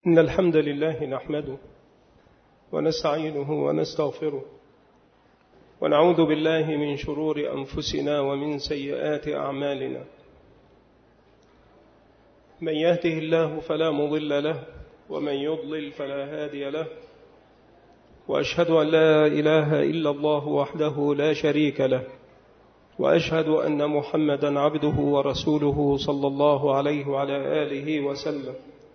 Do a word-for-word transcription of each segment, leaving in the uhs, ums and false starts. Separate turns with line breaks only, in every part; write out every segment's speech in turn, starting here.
إن الحمد لله نحمده ونستعينه ونستغفره ونعوذ بالله من شرور أنفسنا ومن سيئات أعمالنا. من يهده الله فلا مضل له ومن يضلل فلا هادي له، وأشهد أن لا إله إلا الله وحده لا شريك له، وأشهد أن محمدا عبده ورسوله صلى الله عليه وعلى آله وسلم.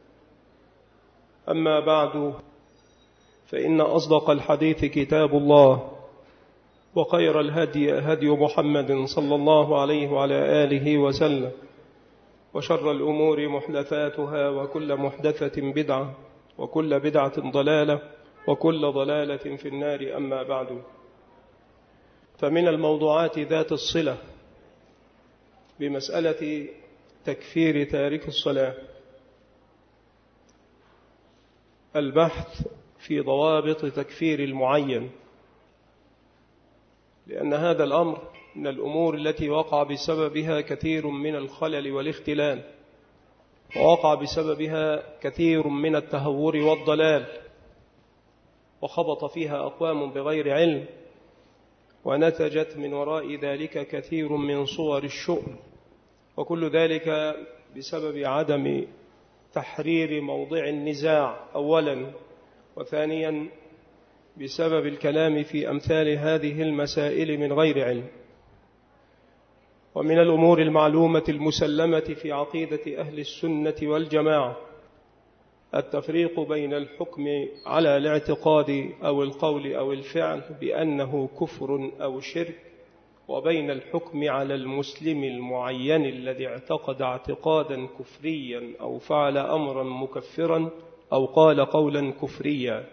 أما بعد، فإن أصدق الحديث كتاب الله، وخير الهدي هدي محمد صلى الله عليه وعلى آله وسلم، وشر الأمور محدثاتها، وكل محدثة بدعة، وكل بدعة ضلالة، وكل ضلالة في النار. أما بعد، فمن الموضوعات ذات الصلة بمسألة تكفير تارك الصلاة البحث في ضوابط تكفير المعين، لأن هذا الأمر من الأمور التي وقع بسببها كثير من الخلل والاختلال، ووقع بسببها كثير من التهور والضلال، وخبط فيها أقوام بغير علم، ونتجت من وراء ذلك كثير من صور الشؤم، وكل ذلك بسبب عدم تحرير موضع النزاع أولا، وثانيا بسبب الكلام في أمثال هذه المسائل من غير علم. ومن الأمور المعلومة المسلمة في عقيدة أهل السنة والجماعة التفريق بين الحكم على الاعتقاد أو القول أو الفعل بأنه كفر أو شرك، وبين الحكم على المسلم المعين الذي اعتقد اعتقادا كفريا أو فعل أمرا مكفرا أو قال قولا كفريا.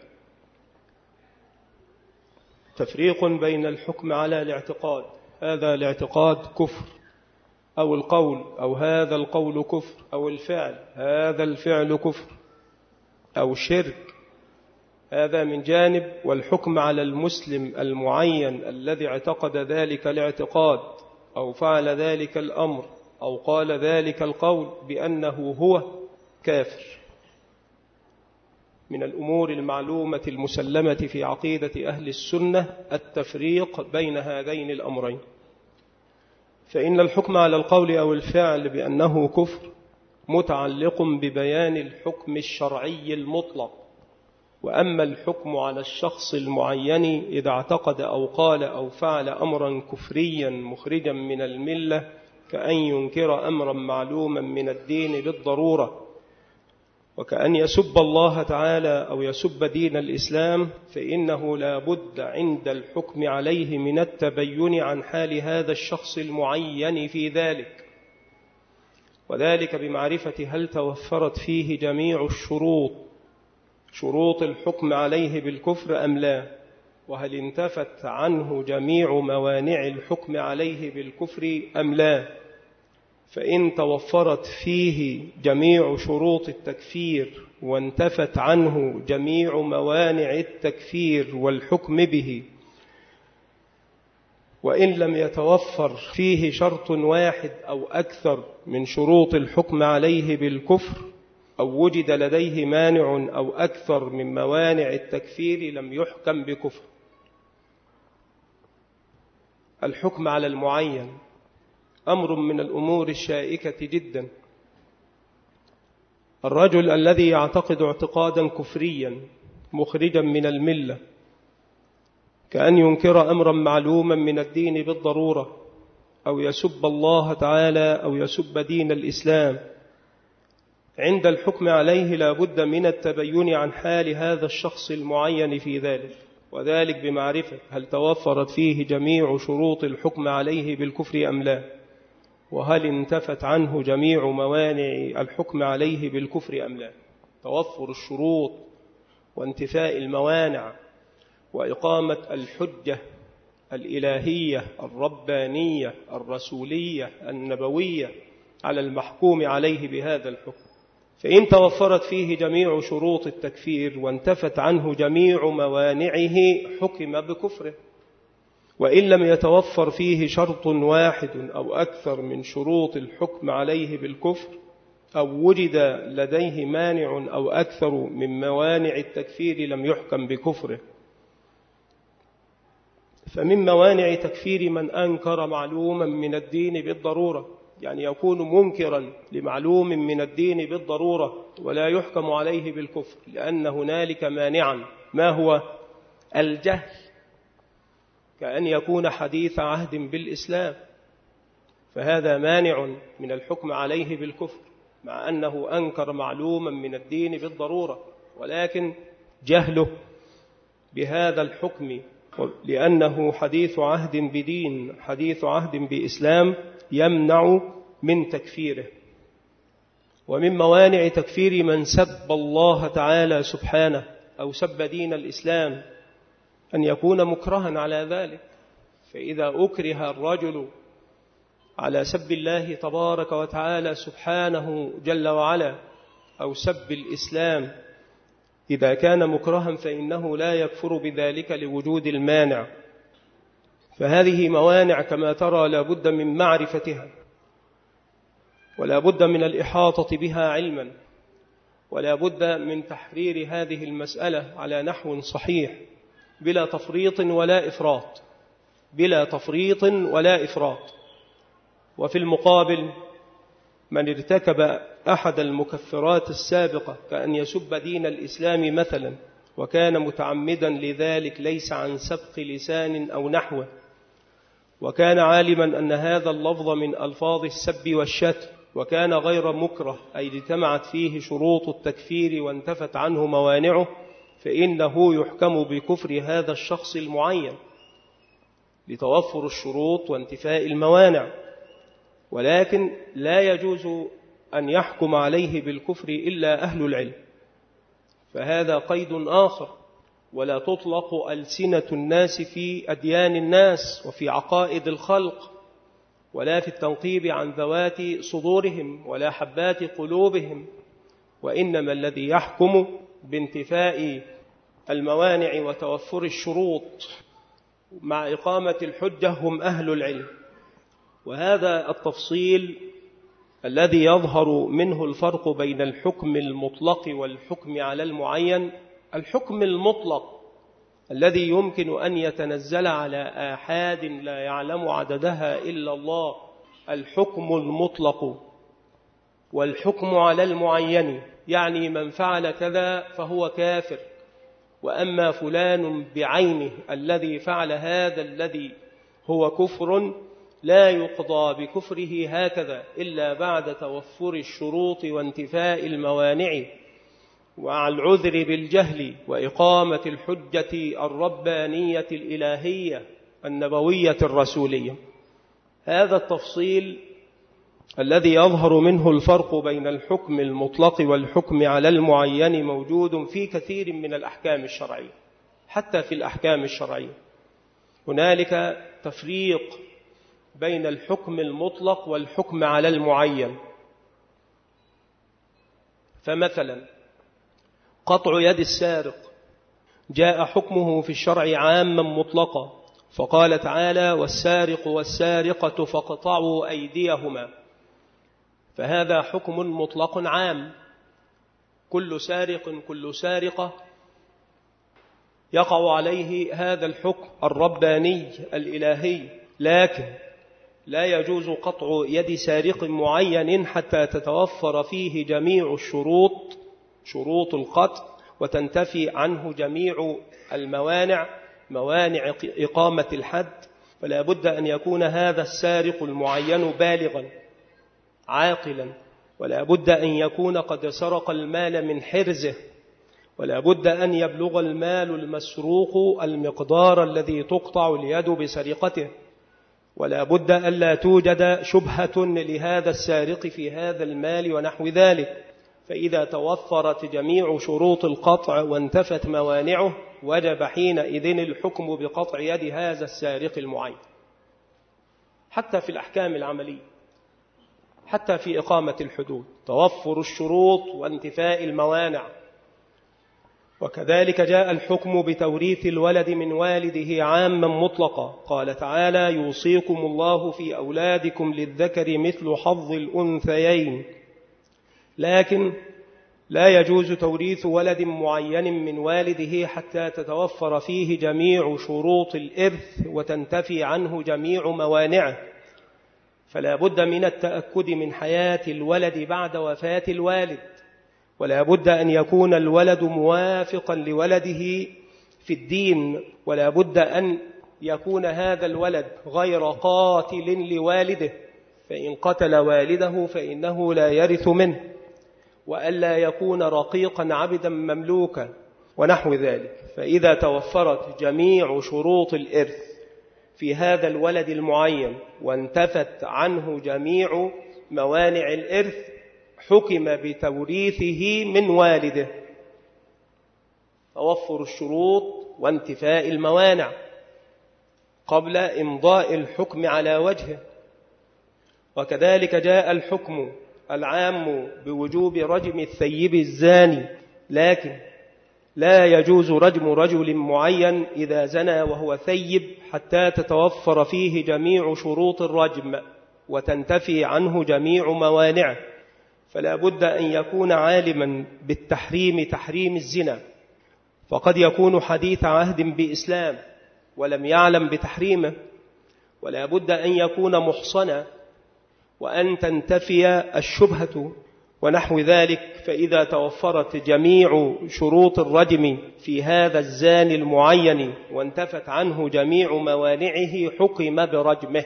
تفريق بين الحكم على الاعتقاد، هذا الاعتقاد كفر، أو القول، أو هذا القول كفر، أو الفعل، هذا الفعل كفر أو شرك، هذا من جانب. والحكم على المسلم المعين الذي اعتقد ذلك الاعتقاد أو فعل ذلك الأمر أو قال ذلك القول بأنه هو كافر، من الأمور المعلومة المسلمة في عقيدة أهل السنة التفريق بين هذين الأمرين. فإن الحكم على القول أو الفعل بأنه كفر متعلق ببيان الحكم الشرعي المطلق، وأما الحكم على الشخص المعين إذا اعتقد أو قال أو فعل أمرا كفريا مخرجا من الملة، كأن ينكر أمرا معلوما من الدين بالضرورة، وكأن يسب الله تعالى أو يسب دين الإسلام، فإنه لا بد عند الحكم عليه من التبين عن حال هذا الشخص المعين في ذلك، وذلك بمعرفة هل توفرت فيه جميع الشروط، شروط الحكم عليه بالكفر أم لا، وهل انتفت عنه جميع موانع الحكم عليه بالكفر أم لا. فإن توفرت فيه جميع شروط التكفير وانتفت عنه جميع موانع التكفير والحكم به، وإن لم يتوفر فيه شرط واحد أو أكثر من شروط الحكم عليه بالكفر، أو وجد لديه مانع أو أكثر من موانع التكفير، لم يحكم بكفر. الحكم على المعين أمر من الأمور الشائكة جدا. الرجل الذي يعتقد اعتقادا كفريا مخرجا من الملة، كأن ينكر أمرا معلوما من الدين بالضرورة، أو يسب الله تعالى أو يسب دين الإسلام، عند الحكم عليه لا بد من التبين عن حال هذا الشخص المعين في ذلك، وذلك بمعرفة هل توفرت فيه جميع شروط الحكم عليه بالكفر أم لا، وهل انتفت عنه جميع موانع الحكم عليه بالكفر أم لا. توفر الشروط وانتفاء الموانع وإقامة الحجة الإلهية الربانية الرسولية النبوية على المحكوم عليه بهذا الحكم. فإن توفرت فيه جميع شروط التكفير وانتفت عنه جميع موانعه حكم بكفره، وإن لم يتوفر فيه شرط واحد أو أكثر من شروط الحكم عليه بالكفر، أو وجد لديه مانع أو أكثر من موانع التكفير لم يحكم بكفره. فمن موانع تكفير من أنكر معلوما من الدين بالضرورة، يعني يكون منكرا لمعلوم من الدين بالضرورة ولا يحكم عليه بالكفر، لأن هنالك مانعا. ما هو؟ الجهل، كأن يكون حديث عهد بالإسلام، فهذا مانع من الحكم عليه بالكفر مع أنه أنكر معلوما من الدين بالضرورة، ولكن جهله بهذا الحكم لأنه حديث عهد بدين، حديث عهد بإسلام، يمنع من تكفيره. ومن موانع تكفير من سب الله تعالى سبحانه أو سب دين الإسلام أن يكون مكرها على ذلك. فإذا أكره الرجل على سب الله تبارك وتعالى سبحانه جل وعلا أو سب الإسلام، إذا كان مكرها فإنه لا يكفر بذلك لوجود المانع. فهذه موانع كما ترى لا بد من معرفتها، ولا بد من الإحاطة بها علما، ولا بد من تحرير هذه المسألة على نحو صحيح بلا تفريط ولا إفراط، بلا تفريط ولا إفراط. وفي المقابل من ارتكب أحد المكفرات السابقة كأن يسب دين الإسلام مثلا وكان متعمدا لذلك ليس عن سبق لسان أو نحوه، وكان عالما أن هذا اللفظ من ألفاظ السب والشتم، وكان غير مكره أي اجتمعت فيه شروط التكفير وانتفت عنه موانعه، فإنه يحكم بكفر هذا الشخص المعين لتوفر الشروط وانتفاء الموانع. ولكن لا يجوز أن يحكم عليه بالكفر إلا أهل العلم، فهذا قيد آخر. ولا تطلق ألسنة الناس في أديان الناس وفي عقائد الخلق، ولا في التنقيب عن ذوات صدورهم ولا حبات قلوبهم، وإنما الذي يحكم بانتفاء الموانع وتوفر الشروط مع إقامة الحجة هم أهل العلم. وهذا التفصيل الذي يظهر منه الفرق بين الحكم المطلق والحكم على المعين. الحكم المطلق الذي يمكن أن يتنزل على آحاد لا يعلم عددها إلا الله، الحكم المطلق. والحكم على المعين يعني من فعل كذا فهو كافر، وأما فلان بعينه الذي فعل هذا الذي هو كفر لا يقضى بكفره هكذا إلا بعد توفر الشروط وانتفاء الموانع ومع العذر بالجهل وإقامة الحجة الربانية الإلهية النبوية الرسولية. هذا التفصيل الذي يظهر منه الفرق بين الحكم المطلق والحكم على المعين موجود في كثير من الأحكام الشرعية. حتى في الأحكام الشرعية هنالك تفريق بين الحكم المطلق والحكم على المعين. فمثلا قطع يد السارق جاء حكمه في الشرع عاما مطلقا، فقال تعالى: والسارق والسارقة فاقطعوا أيديهما، فهذا حكم مطلق عام، كل سارق كل سارقة يقع عليه هذا الحكم الرباني الإلهي. لكن لا يجوز قطع يد سارق معين حتى تتوفر فيه جميع الشروط، شروط القطع، وتنتفي عنه جميع الموانع، موانع إقامة الحد. فلا بد أن يكون هذا السارق المعين بالغا عاقلا، ولا بد أن يكون قد سرق المال من حرزه، ولا بد أن يبلغ المال المسروق المقدار الذي تقطع اليد بسرقته، ولا بد أن لا توجد شبهة لهذا السارق في هذا المال ونحو ذلك. فإذا توفرت جميع شروط القطع وانتفت موانعه وجب حينئذ الحكم بقطع يد هذا السارق المعين. حتى في الأحكام العملية، حتى في إقامة الحدود، توفر الشروط وانتفاء الموانع. وكذلك جاء الحكم بتوريث الولد من والده عاما مطلقا، قال تعالى: يوصيكم الله في أولادكم للذكر مثل حظ الأنثيين. لكن لا يجوز توريث ولد معين من والده حتى تتوفر فيه جميع شروط الإرث وتنتفي عنه جميع موانعه، فلا بد من التأكد من حياة الولد بعد وفاة الوالد، ولا بد أن يكون الولد موافقا لولده في الدين، ولا بد أن يكون هذا الولد غير قاتل لوالده، فإن قتل والده فإنه لا يرث منه، وألا يكون رقيقا عبدا مملوكا ونحو ذلك. فإذا توفرت جميع شروط الإرث في هذا الولد المعين وانتفت عنه جميع موانع الإرث حكم بتوريثه من والده. توفر الشروط وانتفاء الموانع قبل إمضاء الحكم على وجهه. وكذلك جاء الحكم العام بوجوب رجم الثيب الزاني، لكن لا يجوز رجم رجل معين إذا زنى وهو ثيب حتى تتوفر فيه جميع شروط الرجم وتنتفي عنه جميع موانعه، فلا بد أن يكون عالما بالتحريم تحريم الزنا، فقد يكون حديث عهد بإسلام ولم يعلم بتحريمه، ولا بد أن يكون محصنا وأن تنتفي الشبهة ونحو ذلك. فإذا توفرت جميع شروط الرجم في هذا الزاني المعين وانتفت عنه جميع موانعه حكم برجمه.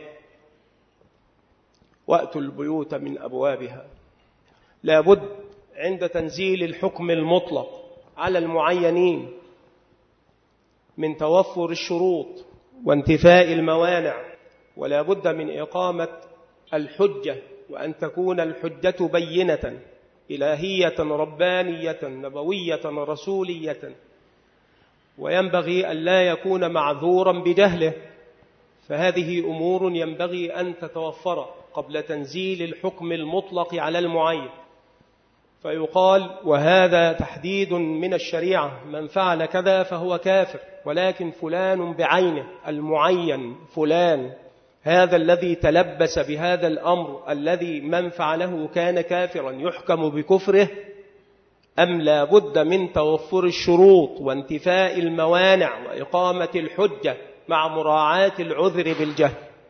وأتوا البيوت من أبوابها. لا بد عند تنزيل الحكم المطلق على المعينين من توفر الشروط وانتفاء الموانع، ولا بد من إقامة الحجة، وأن تكون الحجة بينة إلهية ربانية نبوية رسولية، وينبغي أن لا يكون معذورا بجهله، فهذه أمور ينبغي أن تتوفر قبل تنزيل الحكم المطلق على المعين. فيقال وهذا تحديد من الشريعة، من فعل كذا فهو كافر، ولكن فلان بعينه المعين فلان هذا الذي تلبس بهذا الأمر الذي من فعله كان كافرا يحكم بكفره، أم لا بد من توفر الشروط وانتفاء الموانع وإقامة الحجة مع مراعاة العذر بالجهل؟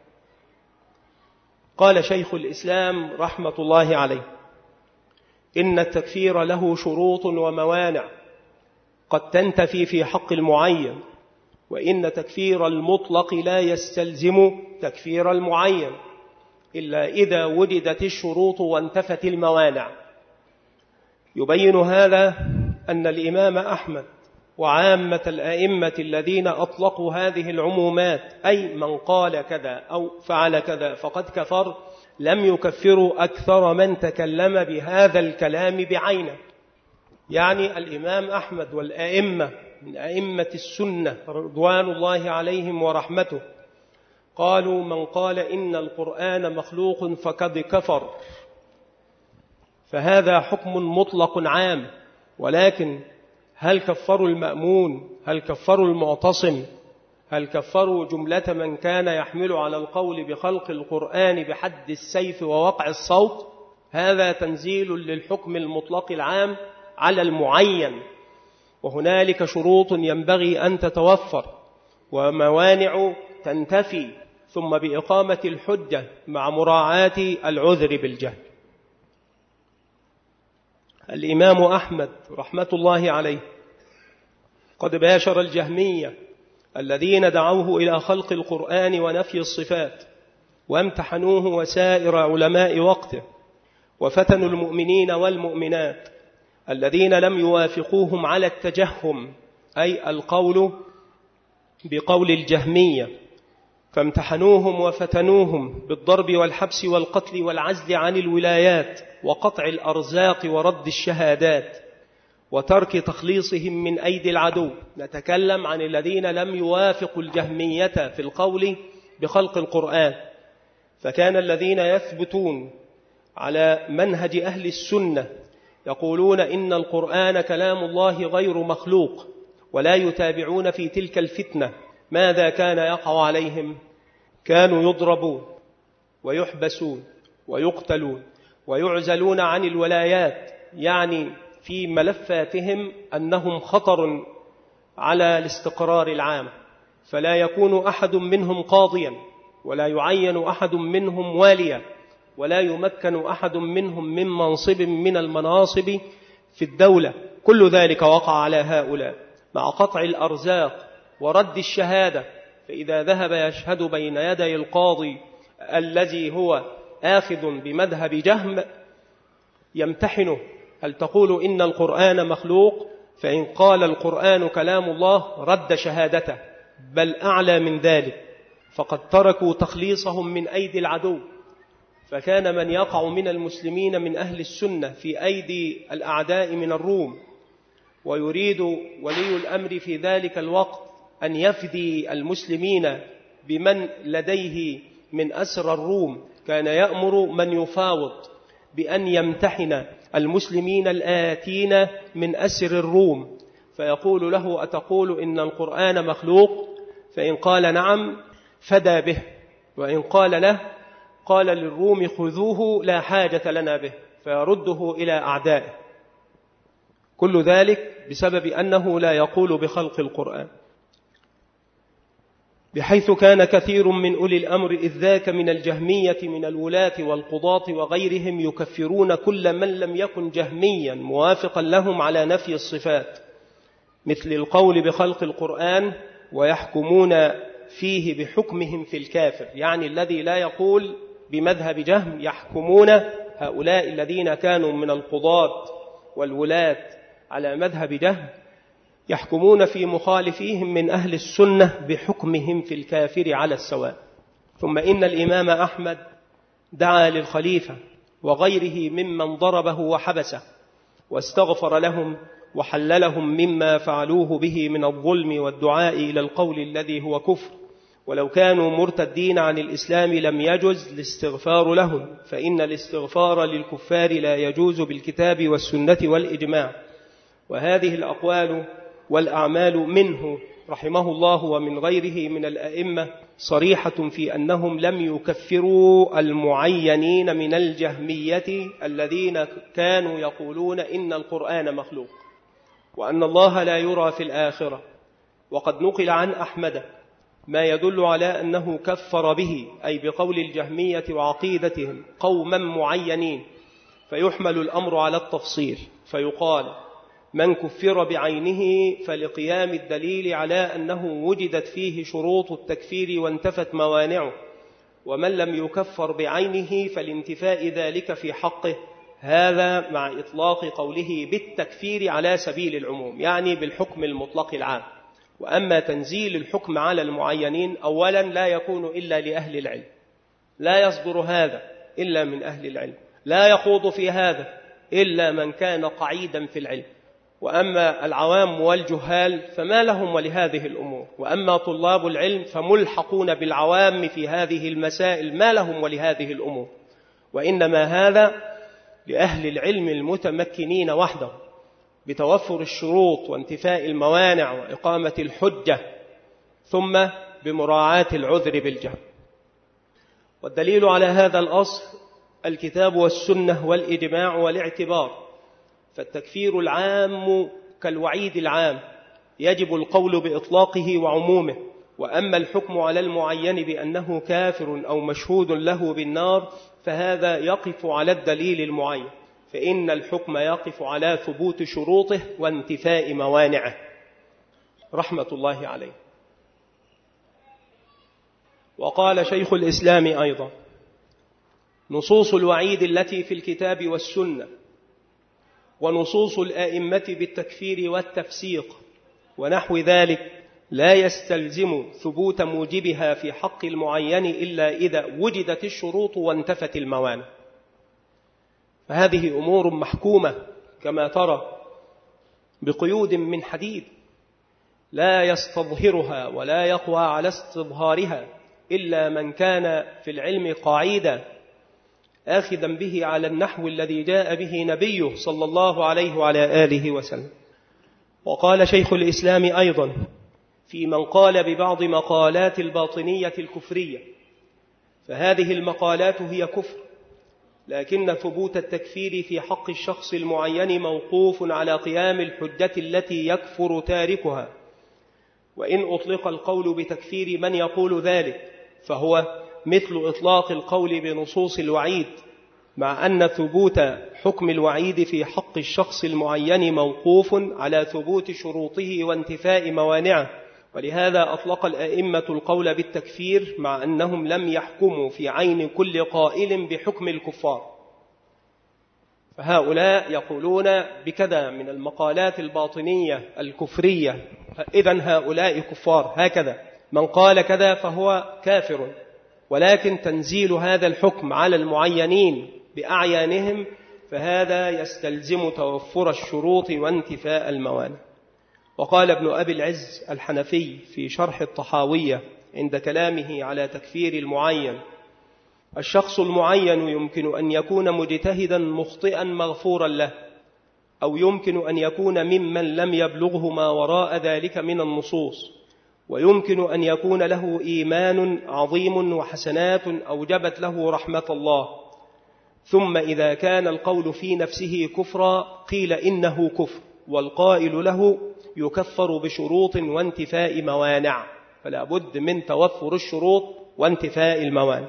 قال شيخ الإسلام رحمة الله عليه: إن التكفير له شروط وموانع قد تنتفي في حق المعين، وإن تكفير المطلق لا يستلزم تكفير المعين إلا إذا وجدت الشروط وانتفت الموانع. يبين هذا أن الإمام أحمد وعامة الأئمة الذين أطلقوا هذه العمومات، أي من قال كذا أو فعل كذا فقد كفر، لم يكفروا أكثر من تكلم بهذا الكلام بعينه. يعني الإمام أحمد والأئمة من أئمة السنة رضوان الله عليهم ورحمته قالوا من قال إن القرآن مخلوق فقد كفر، فهذا حكم مطلق عام. ولكن هل كفروا المأمون؟ هل كفروا المعتصم؟ هل كفروا جملة من كان يحمل على القول بخلق القرآن بحد السيف ووقع الصوت؟ هذا تنزيل للحكم المطلق العام على المعين، وهنالك شروط ينبغي أن تتوفر وموانع تنتفي، ثم بإقامة الحجة مع مراعاة العذر بالجهل. الإمام أحمد رحمة الله عليه قد باشر الجهمية الذين دعوه إلى خلق القرآن ونفي الصفات، وامتحنوه وسائر علماء وقته، وفتنوا المؤمنين والمؤمنات الذين لم يوافقوهم على التجهم، أي القول بقول الجهمية، فامتحنوهم وفتنوهم بالضرب والحبس والقتل والعزل عن الولايات وقطع الأرزاق ورد الشهادات وترك تخليصهم من أيدي العدو. نتكلم عن الذين لم يوافقوا الجهمية في القول بخلق القرآن. فكان الذين يثبتون على منهج أهل السنة يقولون إن القرآن كلام الله غير مخلوق، ولا يتابعون في تلك الفتنة. ماذا كان يقع عليهم؟ كانوا يضربون ويحبسون ويقتلون ويعزلون عن الولايات، يعني في ملفاتهم أنهم خطر على الاستقرار العام، فلا يكون أحد منهم قاضيا، ولا يعين أحد منهم واليا، ولا يمكن أحد منهم من منصب من المناصب في الدولة. كل ذلك وقع على هؤلاء مع قطع الأرزاق ورد الشهادة. فإذا ذهب يشهد بين يدي القاضي الذي هو آخذ بمذهب جهم يمتحنه: هل تقول إن القرآن مخلوق؟ فإن قال القرآن كلام الله رد شهادته، بل أعلى من ذلك، فقد تركوا تخليصهم من أيدي العدو. فكان من يقع من المسلمين من أهل السنة في أيدي الأعداء من الروم، ويريد ولي الأمر في ذلك الوقت أن يفدي المسلمين بمن لديه من أسر الروم، كان يأمر من يفاوض بأن يمتحن المسلمين الآتين من أسر الروم، فيقول له: أتقول إن القرآن مخلوق؟ فإن قال نعم فدى به، وإن قال له قال للروم: خذوه لا حاجة لنا به، فيرده إلى أعدائه. كل ذلك بسبب أنه لا يقول بخلق القرآن، بحيث كان كثير من أولي الأمر إذ ذاك من الجهمية من الولاة والقضاة وغيرهم يكفرون كل من لم يكن جهميا موافقا لهم على نفي الصفات، مثل القول بخلق القرآن، ويحكمون فيه بحكمهم في الكافر، يعني الذي لا يقول بمذهب جهم يحكمون هؤلاء الذين كانوا من القضاة والولاة على مذهب جهم، يحكمون في مخالفيهم من أهل السنة بحكمهم في الكافر على السواء. ثم إن الإمام أحمد دعا للخليفة وغيره ممن ضربه وحبسه، واستغفر لهم وحللهم مما فعلوه به من الظلم والدعاء إلى القول الذي هو كفر، ولو كانوا مرتدين عن الإسلام لم يجز الاستغفار لهم، فإن الاستغفار للكفار لا يجوز بالكتاب والسنة والإجماع. وهذه الأقوال والأعمال منه رحمه الله ومن غيره من الأئمة صريحة في أنهم لم يكفروا المعينين من الجهمية الذين كانوا يقولون إن القرآن مخلوق وأن الله لا يرى في الآخرة. وقد نقل عن أحمد ما يدل على أنه كفر به، أي بقول الجهمية وعقيدتهم، قوما معينين، فيحمل الأمر على التفصيل، فيقال: من كفر بعينه فلقيام الدليل على أنه وجدت فيه شروط التكفير وانتفت موانعه، ومن لم يكفر بعينه فلانتفاء ذلك في حقه، هذا مع إطلاق قوله بالتكفير على سبيل العموم، يعني بالحكم المطلق العام. وأما تنزيل الحكم على المعينين أولا لا يكون إلا لأهل العلم، لا يصدر هذا إلا من أهل العلم، لا يخوض في هذا إلا من كان قعيدا في العلم. وأما العوام والجهال فما لهم ولهذه الأمور، وأما طلاب العلم فملحقون بالعوام في هذه المسائل ما لهم ولهذه الأمور، وإنما هذا لأهل العلم المتمكنين وحدهم بتوفر الشروط وانتفاء الموانع وإقامة الحجة، ثم بمراعاة العذر بالجهل. والدليل على هذا الأصل الكتاب والسنة والإجماع والاعتبار، فالتكفير العام كالوعيد العام يجب القول بإطلاقه وعمومه، وأما الحكم على المعين بأنه كافر أو مشهود له بالنار فهذا يقف على الدليل المعين، فإن الحكم يقف على ثبوت شروطه وانتفاء موانعه رحمة الله عليه. وقال شيخ الإسلام أيضا: نصوص الوعيد التي في الكتاب والسنة ونصوص الآئمة بالتكفير والتفسيق ونحو ذلك لا يستلزم ثبوت موجبها في حق المعين إلا إذا وجدت الشروط وانتفت الموانع. فهذه أمور محكومة كما ترى بقيود من حديد لا يستظهرها ولا يقوى على استظهارها إلا من كان في العلم قاعدة آخذا به على النحو الذي جاء به نبيه صلى الله عليه وعلى آله وسلم. وقال شيخ الإسلام أيضا في من قال ببعض مقالات الباطنية الكفرية: فهذه المقالات هي كفر، لكن ثبوت التكفير في حق الشخص المعين موقوف على قيام الحجة التي يكفر تاركها، وإن أطلق القول بتكفير من يقول ذلك فهو مثل إطلاق القول بنصوص الوعيد، مع أن ثبوت حكم الوعيد في حق الشخص المعين موقوف على ثبوت شروطه وانتفاء موانعه. ولهذا أطلق الأئمة القول بالتكفير مع أنهم لم يحكموا في عين كل قائل بحكم الكفار. فهؤلاء يقولون بكذا من المقالات الباطنية الكفرية، إذن هؤلاء كفار، هكذا من قال كذا فهو كافر، ولكن تنزيل هذا الحكم على المعينين بأعيانهم فهذا يستلزم توفر الشروط وانتفاء الموانع. وقال ابن أبي العز الحنفي في شرح الطحاوية عند كلامه على تكفير المعين: الشخص المعين يمكن أن يكون مجتهدا مخطئا مغفورا له، أو يمكن أن يكون ممن لم يبلغه ما وراء ذلك من النصوص، ويمكن أن يكون له إيمان عظيم وحسنات أوجبت له رحمة الله، ثم إذا كان القول في نفسه كفرا قيل إنه كفر، والقائل له يكفر بشروط وانتفاء موانع، فلا بد من توفر الشروط وانتفاء الموانع.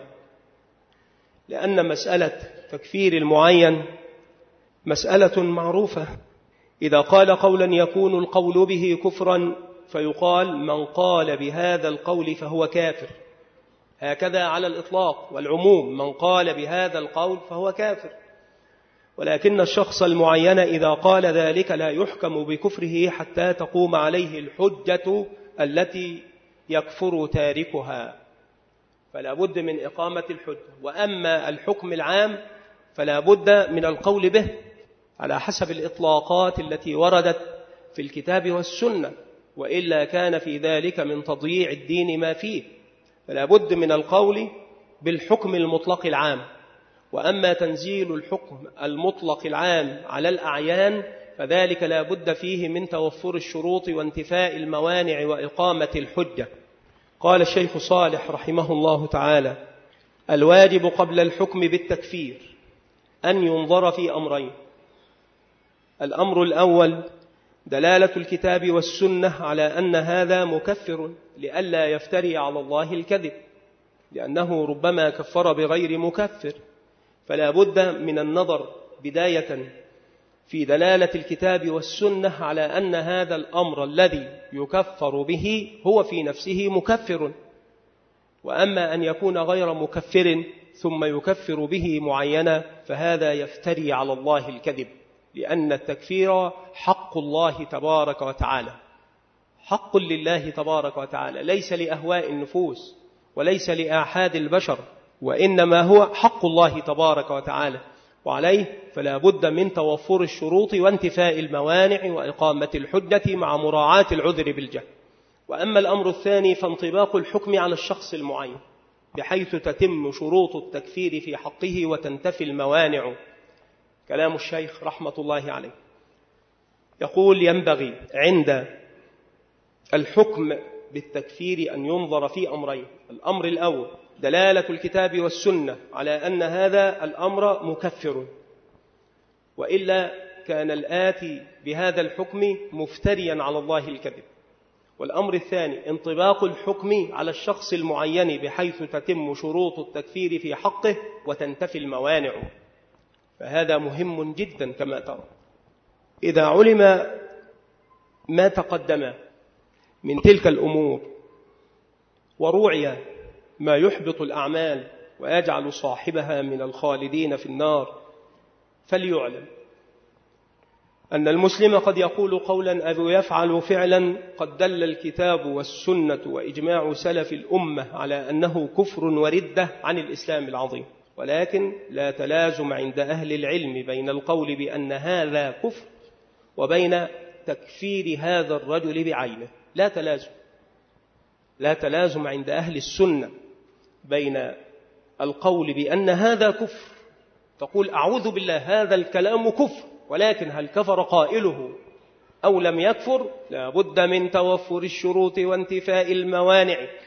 لأن مسألة تكفير المعين مسألة معروفة، إذا قال قولا يكون القول به كفرا فيقال من قال بهذا القول فهو كافر، هكذا على الإطلاق والعموم، من قال بهذا القول فهو كافر. ولكن الشخص المعين إذا قال ذلك لا يحكم بكفره حتى تقوم عليه الحجة التي يكفر تاركها، فلا بد من إقامة الحجة. وأما الحكم العام فلا بد من القول به على حسب الإطلاقات التي وردت في الكتاب والسنة، وإلا كان في ذلك من تضييع الدين ما فيه، فلا بد من القول بالحكم المطلق العام. وأما تنزيل الحكم المطلق العام على الأعيان فذلك لا بد فيه من توفر الشروط وانتفاء الموانع وإقامة الحجة. قال الشيخ صالح رحمه الله تعالى: الواجب قبل الحكم بالتكفير أن ينظر في أمرين: الأمر الأول دلالة الكتاب والسنة على أن هذا مكفر لئلا يفتري على الله الكذب، لأنه ربما كفر بغير مكفر، فلا بد من النظر بداية في دلالة الكتاب والسنة على أن هذا الأمر الذي يكفر به هو في نفسه مكفر. وأما أن يكون غير مكفر ثم يكفر به معينا فهذا يفتري على الله الكذب، لأن التكفير حق الله تبارك وتعالى، حق لله تبارك وتعالى، ليس لأهواء النفوس وليس لآحاد البشر، وإنما هو حق الله تبارك وتعالى، وعليه فلا بد من توفر الشروط وانتفاء الموانع وإقامة الحجة مع مراعاة العذر بالجهل. وأما الأمر الثاني فانطباق الحكم على الشخص المعين بحيث تتم شروط التكفير في حقه وتنتفي الموانع. كلام الشيخ رحمة الله عليه يقول: ينبغي عند الحكم بالتكفير أن ينظر في أمرين: الأمر الأول دلالة الكتاب والسنة على أن هذا الأمر مكفر، وإلا كان الآتي بهذا الحكم مفتريا على الله الكذب. والأمر الثاني انطباق الحكم على الشخص المعين بحيث تتم شروط التكفير في حقه وتنتفي الموانع، فهذا مهم جدا كما ترى. إذا علم ما تقدم من تلك الأمور وروعي ما يحبط الأعمال ويجعل صاحبها من الخالدين في النار، فليعلم أن المسلم قد يقول قولا أو يفعل فعلا قد دل الكتاب والسنة وإجماع سلف الأمة على أنه كفر وردة عن الإسلام العظيم، ولكن لا تلازم عند أهل العلم بين القول بأن هذا كفر وبين تكفير هذا الرجل بعينه، لا تلازم، لا تلازم عند أهل السنة بين القول بأن هذا كفر، تقول أعوذ بالله هذا الكلام كفر، ولكن هل كفر قائله أو لم يكفر؟ لا بد من توفر الشروط وانتفاء الموانع،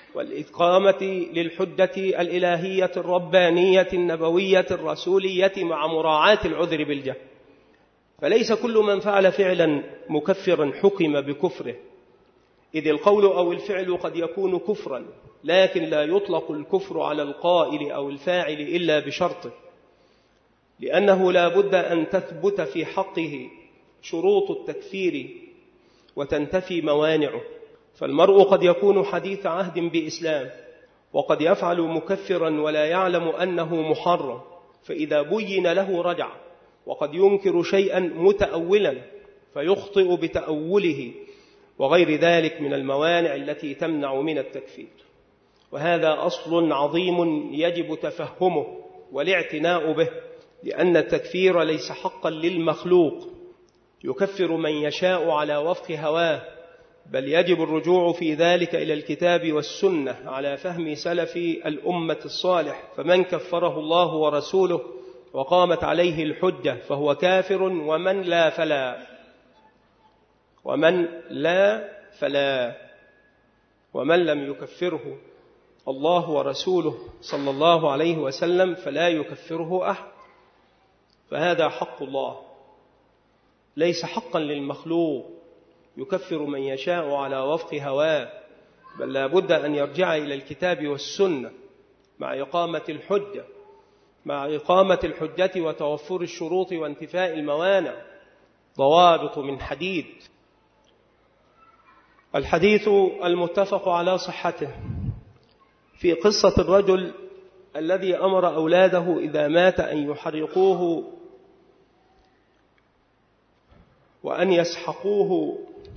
والإقامة للحجة الإلهية الربانية النبوية الرسولية مع مراعاة العذر بالجهل. فليس كل من فعل فعلا مكفرا حكم بكفره، إذ القول أو الفعل قد يكون كفرا، لكن لا يطلق الكفر على القائل أو الفاعل إلا بشرطه، لأنه لا بد أن تثبت في حقه شروط التكفير وتنتفي موانعه. فالمرء قد يكون حديث عهد بإسلام وقد يفعل مكفرا ولا يعلم أنه محرم، فإذا بين له رجع، وقد ينكر شيئا متأولا فيخطئ بتأوله، وغير ذلك من الموانع التي تمنع من التكفير. وهذا أصل عظيم يجب تفهمه والاعتناء به، لأن التكفير ليس حقا للمخلوق يكفر من يشاء على وفق هواه، بل يجب الرجوع في ذلك إلى الكتاب والسنة على فهم سلف الأمة الصالح، فمن كفره الله ورسوله وقامت عليه الحجة فهو كافر، ومن لا فلا ومن لا فلا ومن لم يكفره الله ورسوله صلى الله عليه وسلم فلا يكفره أحد. فهذا حق الله، ليس حقا للمخلوق يكفر من يشاء على وفق هواه، بل لا بد أن يرجع إلى الكتاب والسنة مع إقامة الحجة مع إقامة الحجة وتوفر الشروط وانتفاء الموانع، ضوابط من حديد. الحديث المتفق على صحته في قصة الرجل الذي أمر أولاده إذا مات أن يحرقوه وأن يسحقوه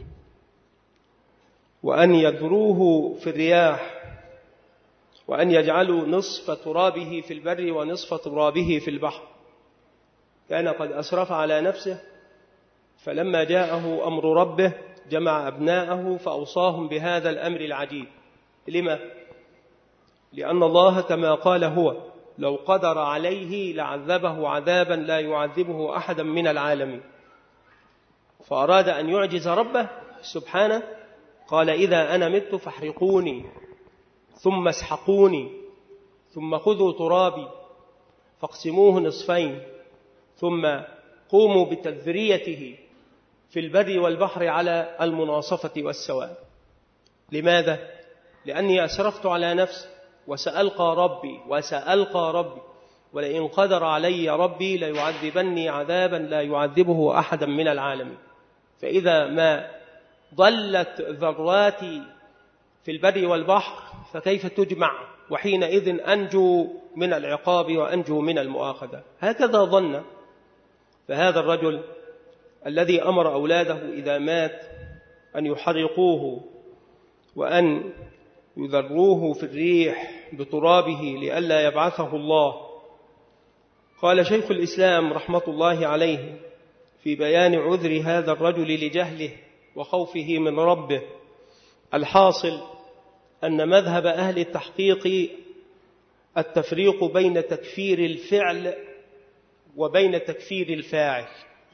وأن يذروه في الرياح، وأن يجعلوا نصف ترابه في البر ونصف ترابه في البحر. كان قد أسرف على نفسه، فلما جاءه أمر ربه جمع أبناءه فأوصاهم بهذا الأمر العجيب. لما؟ لأن الله كما قال هو لو قدر عليه لعذبه عذابا لا يعذبه أحدا من العالمين، فأراد أن يعجز ربه سبحانه، قال إذا أنا مت فاحرقوني ثم اسحقوني ثم خذوا ترابي فاقسموه نصفين ثم قوموا بتذريته في البر والبحر على المناصفة والسواء. لماذا؟ لأني أسرفت على نفسي وسألقى ربي وسألقى ربي ولئن قدر علي ربي ليعذبني عذابا لا يعذبه أحدا من العالمين. فإذا ما ضلت ذراتي في البر والبحر فكيف تجمع، وحينئذ أنجو من العقاب وأنجو من المؤاخذة. هكذا ظن. فهذا الرجل الذي أمر أولاده إذا مات أن يحرقوه وأن يذروه في الريح بترابه لئلا يبعثه الله، قال شيخ الإسلام رحمة الله عليه في بيان عذر هذا الرجل لجهله وخوفه من ربه: الحاصل أن مذهب أهل التحقيق التفريق بين تكفير الفعل وبين تكفير الفاعل،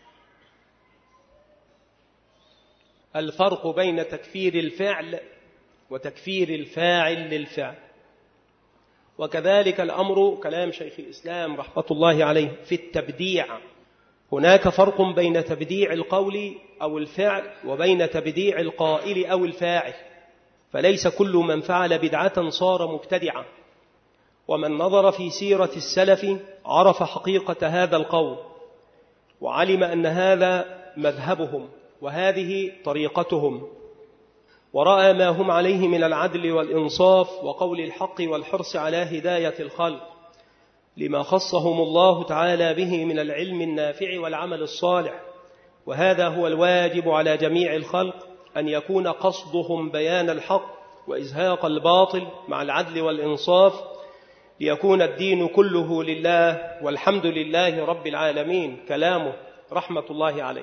الفرق بين تكفير الفعل وتكفير الفاعل للفعل. وكذلك الأمر كلام شيخ الإسلام رحمة الله عليه في التبديع. هناك فرق بين تبديع القول أو الفعل وبين تبديع القائل أو الفاعل، فليس كل من فعل بدعة صار مبتدعا. ومن نظر في سيرة السلف عرف حقيقة هذا القول وعلم أن هذا مذهبهم وهذه طريقتهم، ورأى ما هم عليه من العدل والإنصاف وقول الحق والحرص على هداية الخلق لما خصهم الله تعالى به من العلم النافع والعمل الصالح. وهذا هو الواجب على جميع الخلق، أن يكون قصدهم بيان الحق وإزهاق الباطل مع العدل والإنصاف، ليكون الدين كله لله والحمد لله رب العالمين. كلامه رحمة الله عليه.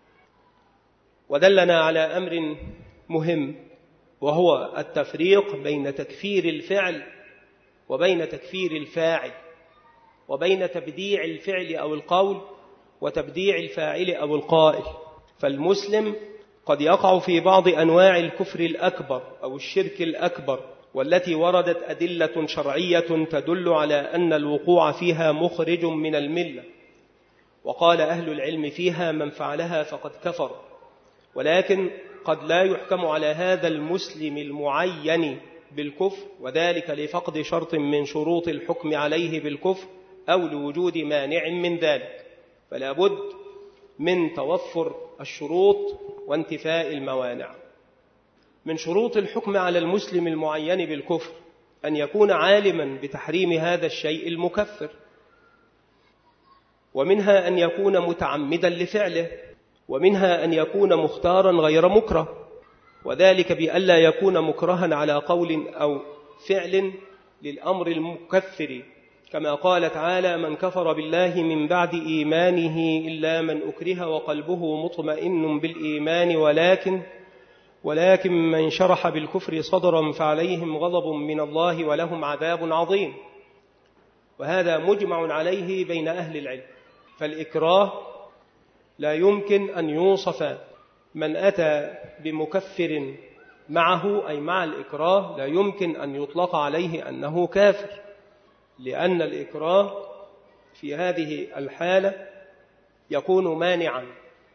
ودلنا على أمر مهم، وهو التفريق بين تكفير الفعل وبين تكفير الفاعل، وبين تبديع الفعل أو القول وتبديع الفاعل أو القائل. فالمسلم قد يقع في بعض أنواع الكفر الأكبر أو الشرك الأكبر والتي وردت أدلة شرعية تدل على أن الوقوع فيها مخرج من الملة، وقال أهل العلم فيها من فعلها فقد كفر، ولكن قد لا يحكم على هذا المسلم المعين بالكفر، وذلك لفقد شرط من شروط الحكم عليه بالكفر أو لوجود مانع من ذلك، فلا بد من توفر الشروط وانتفاء الموانع. من شروط الحكم على المسلم المعين بالكفر أن يكون عالما بتحريم هذا الشيء المكفر، ومنها أن يكون متعمدا لفعله، ومنها أن يكون مختارا غير مكره، وذلك بألا يكون مكرها على قول أو فعل للأمر المكفر، كما قال تعالى: من كفر بالله من بعد إيمانه إلا من أكره وقلبه مطمئن بالإيمان ولكن ولكن من شرح بالكفر صدرا فعليهم غضب من الله ولهم عذاب عظيم. وهذا مجمع عليه بين أهل العلم. فالإكراه لا يمكن أن يوصف من أتى بمكفر معه، أي مع الإكراه لا يمكن أن يطلق عليه أنه كافر، لأن الإكراه في هذه الحالة يكون مانعا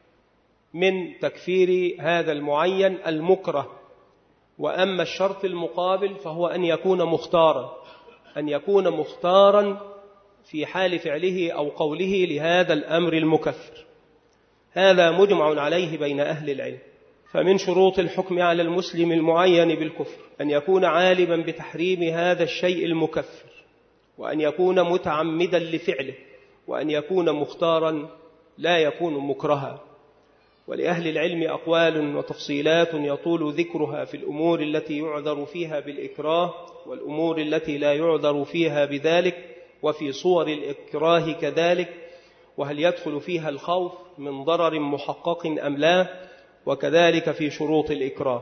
من تكفير هذا المعين المكره. وأما الشرط المقابل فهو أن يكون مختارا أن يكون مختارا في حال فعله أو قوله لهذا الأمر المكفر. هذا مجمع عليه بين أهل العلم. فمن شروط الحكم على المسلم المعين بالكفر أن يكون عالما بتحريم هذا الشيء المكفر، وأن يكون متعمدا لفعله، وأن يكون مختارا لا يكون مكرها. ولأهل العلم أقوال وتفصيلات يطول ذكرها في الأمور التي يعذر فيها بالإكراه والأمور التي لا يعذر فيها بذلك، وفي صور الإكراه كذلك، وهل يدخل فيها الخوف من ضرر محقق أم لا، وكذلك في شروط الإكراه.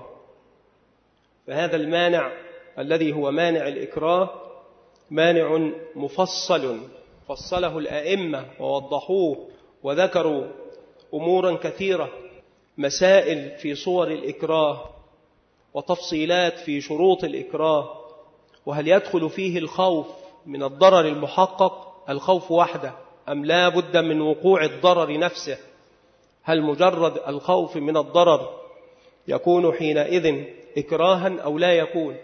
فهذا المانع الذي هو مانع الإكراه مانع مفصل فصله الأئمة ووضحوه وذكروا أمورا كثيرة، مسائل في صور الإكراه وتفصيلات في شروط الإكراه، وهل يدخل فيه الخوف من الضرر المحقق الخوف وحده أم لا بد من وقوع الضرر نفسه، هل مجرد الخوف من الضرر يكون حينئذ إكراها أو لا يكون.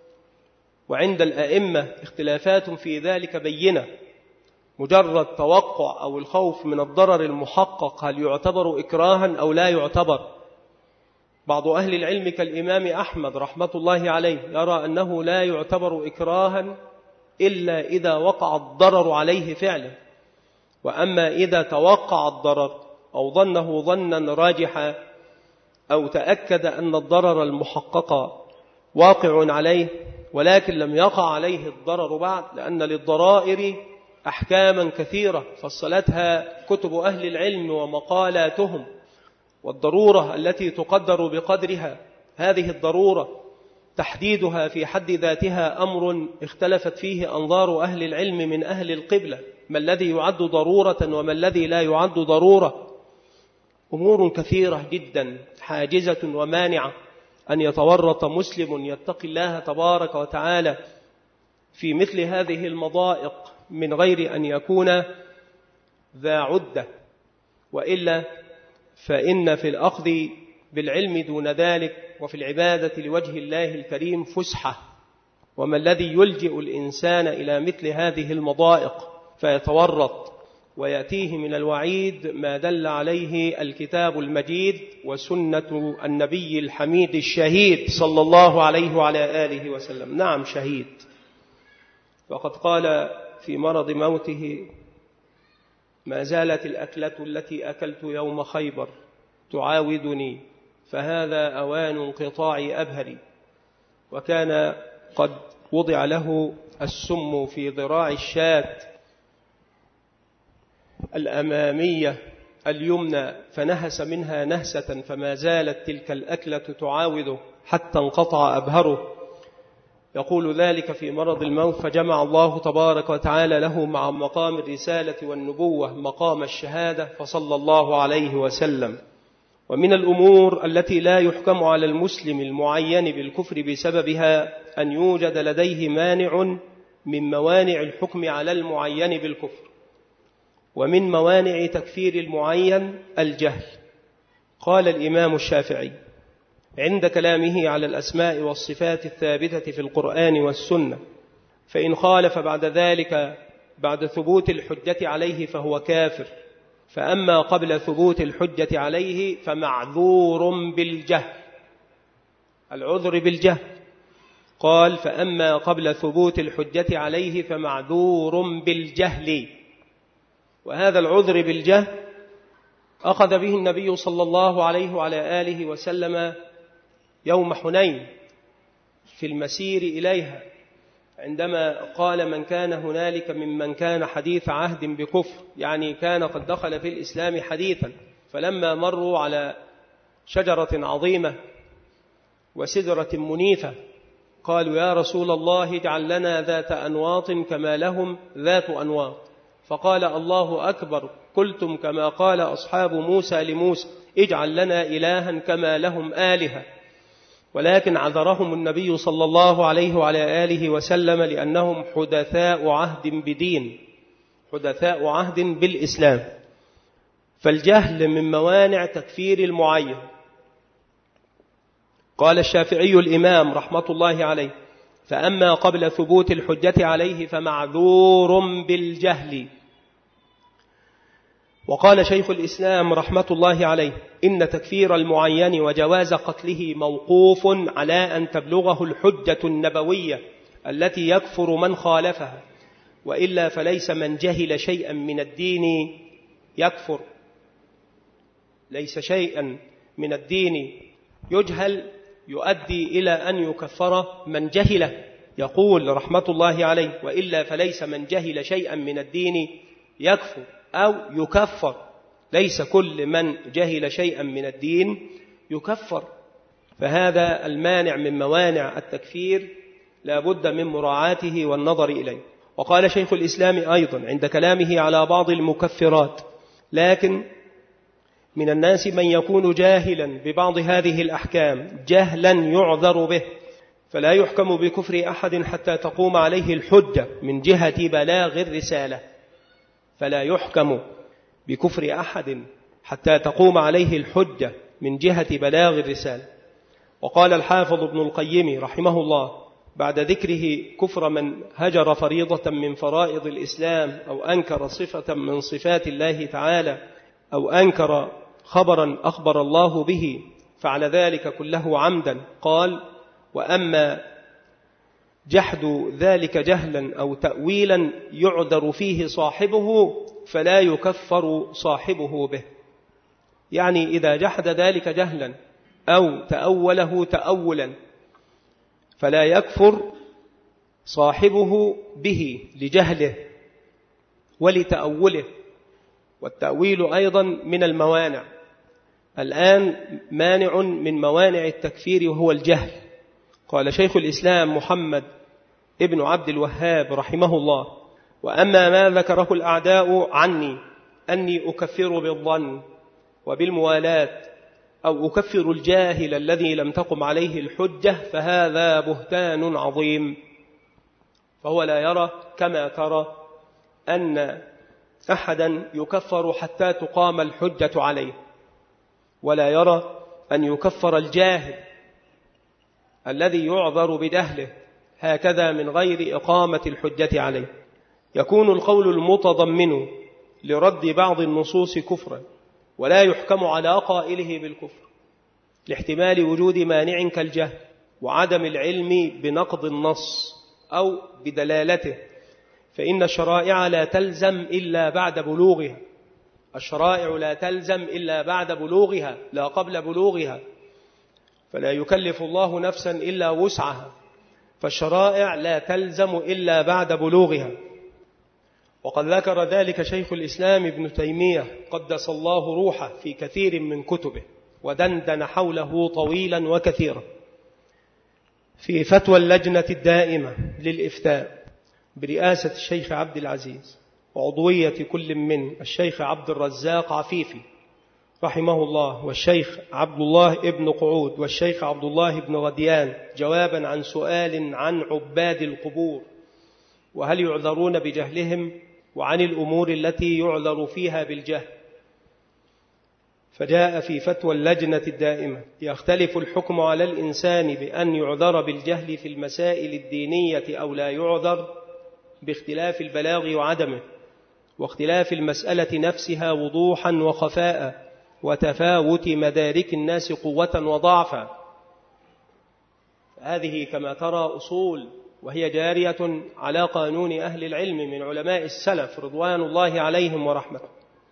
وعند الأئمة اختلافات في ذلك بينة، مجرد توقع أو الخوف من الضرر المحقق هل يعتبر إكراها أو لا يعتبر. بعض أهل العلم كالإمام أحمد رحمة الله عليه يرى أنه لا يعتبر إكراها إلا إذا وقع الضرر عليه فعلا، وأما إذا توقع الضرر أو ظنه ظنا راجحا أو تأكد أن الضرر المحقق واقع عليه ولكن لم يقع عليه الضرر بعد، لأن للضرائر أحكاما كثيرة فصلتها كتب أهل العلم ومقالاتهم، والضرورة التي تقدر بقدرها هذه الضرورة تحديدها في حد ذاتها أمر اختلفت فيه أنظار أهل العلم من أهل القبلة، ما الذي يعد ضرورة وما الذي لا يعد ضرورة. أمور كثيرة جدا حاجزة ومانعة أن يتورط مسلم يتقي الله تبارك وتعالى في مثل هذه المضائق من غير أن يكون ذا عدة، وإلا فإن في الأخذ بالعلم دون ذلك وفي العبادة لوجه الله الكريم فسحة. وما الذي يلجئ الإنسان إلى مثل هذه المضائق فيتورط ويأتيه من الوعيد ما دل عليه الكتاب المجيد وسنة النبي الحميد الشهيد صلى الله عليه وعلى آله وسلم. نعم شهيد، وقد قال في مرض موته: ما زالت الأكلة التي أكلت يوم خيبر تعاودني، فهذا أوان انقطاع أبهري. وكان قد وضع له السم في ذراع الشاة الأمامية اليمنى فنهس منها نهسة، فما زالت تلك الأكلة تعاوده حتى انقطع أبهره. يقول ذلك في مرض الموت، فجمع الله تبارك وتعالى له مع مقام الرسالة والنبوة مقام الشهادة، فصلى الله عليه وسلم ومن الأمور التي لا يحكم على المسلم المعين بالكفر بسببها أن يوجد لديه مانع من موانع الحكم على المعين بالكفر. ومن موانع تكفير المعين الجهل. قال الإمام الشافعي عند كلامه على الأسماء والصفات الثابتة في القرآن والسنة: فإن خالف بعد ذلك بعد ثبوت الحجة عليه فهو كافر، فأما قبل ثبوت الحجة عليه فمعذور بالجهل. العذر بالجهل. قال: فأما قبل ثبوت الحجة عليه فمعذور بالجهل. وهذا العذر بالجهل أخذ به النبي صلى الله عليه وعلى آله وسلم يوم حنين في المسير إليها، عندما قال: من كان هنالك ممن كان حديث عهد بكفر، يعني كان قد دخل في الإسلام حديثا، فلما مروا على شجرة عظيمة وسدرة منيفة قالوا: يا رسول الله اجعل لنا ذات أنواط كما لهم ذات أنواط. فقال: الله أكبر، قلتم كما قال أصحاب موسى لموسى اجعل لنا إلها كما لهم آلهة. ولكن عذرهم النبي صلى الله عليه وعلى آله وسلم لأنهم حدثاء عهد بدين، حدثاء عهد بالإسلام. فالجهل من موانع تكفير المعين. قال الشافعي الإمام رحمة الله عليه: فأما قبل ثبوت الحجة عليه فمعذور بالجهل. وقال شيخ الإسلام رحمة الله عليه: إن تكفير المعين وجواز قتله موقوف على أن تبلغه الحجة النبوية التي يكفر من خالفها، وإلا فليس من جهل شيئا من الدين يكفر. ليس شيئا من الدين يجهل يؤدي إلى أن يكفر من جهله. يقول رحمة الله عليه: وإلا فليس من جهل شيئا من الدين يكفر أو يكفر. ليس كل من جهل شيئا من الدين يكفر. فهذا المانع من موانع التكفير لا بد من مراعاته والنظر إليه. وقال شيخ الإسلام أيضا عند كلامه على بعض المكفرات: لكن من الناس من يكون جاهلا ببعض هذه الأحكام جهلا يعذر به، فلا يحكم بكفر أحد حتى تقوم عليه الحجة من جهة بلاغ الرسالة. فلا يحكم بكفر أحد حتى تقوم عليه الحجة من جهة بلاغ الرسالة. وقال الحافظ ابن القيم رحمه الله بعد ذكره كفر من هجر فريضة من فرائض الإسلام أو أنكر صفة من صفات الله تعالى أو أنكر خبرا أخبر الله به فعل ذلك كله عمدا، قال: وأما جحد ذلك جهلا أو تأويلا يعذر فيه صاحبه فلا يكفر صاحبه به. يعني إذا جحد ذلك جهلا أو تأوله تأولا فلا يكفر صاحبه به لجهله ولتأوله. والتأويل أيضا من الموانع. الآن مانع من موانع التكفير وهو الجهل. قال شيخ الإسلام محمد ابن عبد الوهاب رحمه الله: وأما ما ذكره الأعداء عني أني أكفر بالظن وبالموالاة أو أكفر الجاهل الذي لم تقم عليه الحجة فهذا بهتان عظيم. فهو لا يرى كما ترى أن أحدا يكفر حتى تقام الحجة عليه، ولا يرى أن يكفر الجاهل الذي يعذر بجهله هكذا من غير إقامة الحجة عليه. يكون القول المتضمن لرد بعض النصوص كفرا، ولا يحكم على قائله بالكفر لاحتمال وجود مانع كالجهل وعدم العلم بنقض النص أو بدلالته، فإن الشرائع لا تلزم إلا بعد بلوغها. الشرائع لا تلزم إلا بعد بلوغها لا قبل بلوغها، فلا يكلف الله نفسا إلا وسعها، فالشرائع لا تلزم إلا بعد بلوغها. وقد ذكر ذلك شيخ الإسلام ابن تيمية قدس الله روحه في كثير من كتبه، ودندن حوله طويلا وكثيرا في فتوى اللجنة الدائمة للإفتاء برئاسة الشيخ عبد العزيز وعضوية كل من الشيخ عبد الرزاق عفيفي رحمه الله والشيخ عبد الله ابن قعود والشيخ عبد الله بن غديان جوابا عن سؤال عن عباد القبور وهل يعذرون بجهلهم وعن الأمور التي يعذر فيها بالجهل. فجاء في فتوى اللجنة الدائمة: يختلف الحكم على الإنسان بأن يعذر بالجهل في المسائل الدينية أو لا يعذر باختلاف البلاغ وعدمه، واختلاف المسألة نفسها وضوحا وخفاء، وتفاوت مدارك الناس قوة وضعفا. هذه كما ترى أصول وهي جارية على قانون أهل العلم من علماء السلف رضوان الله عليهم ورحمته،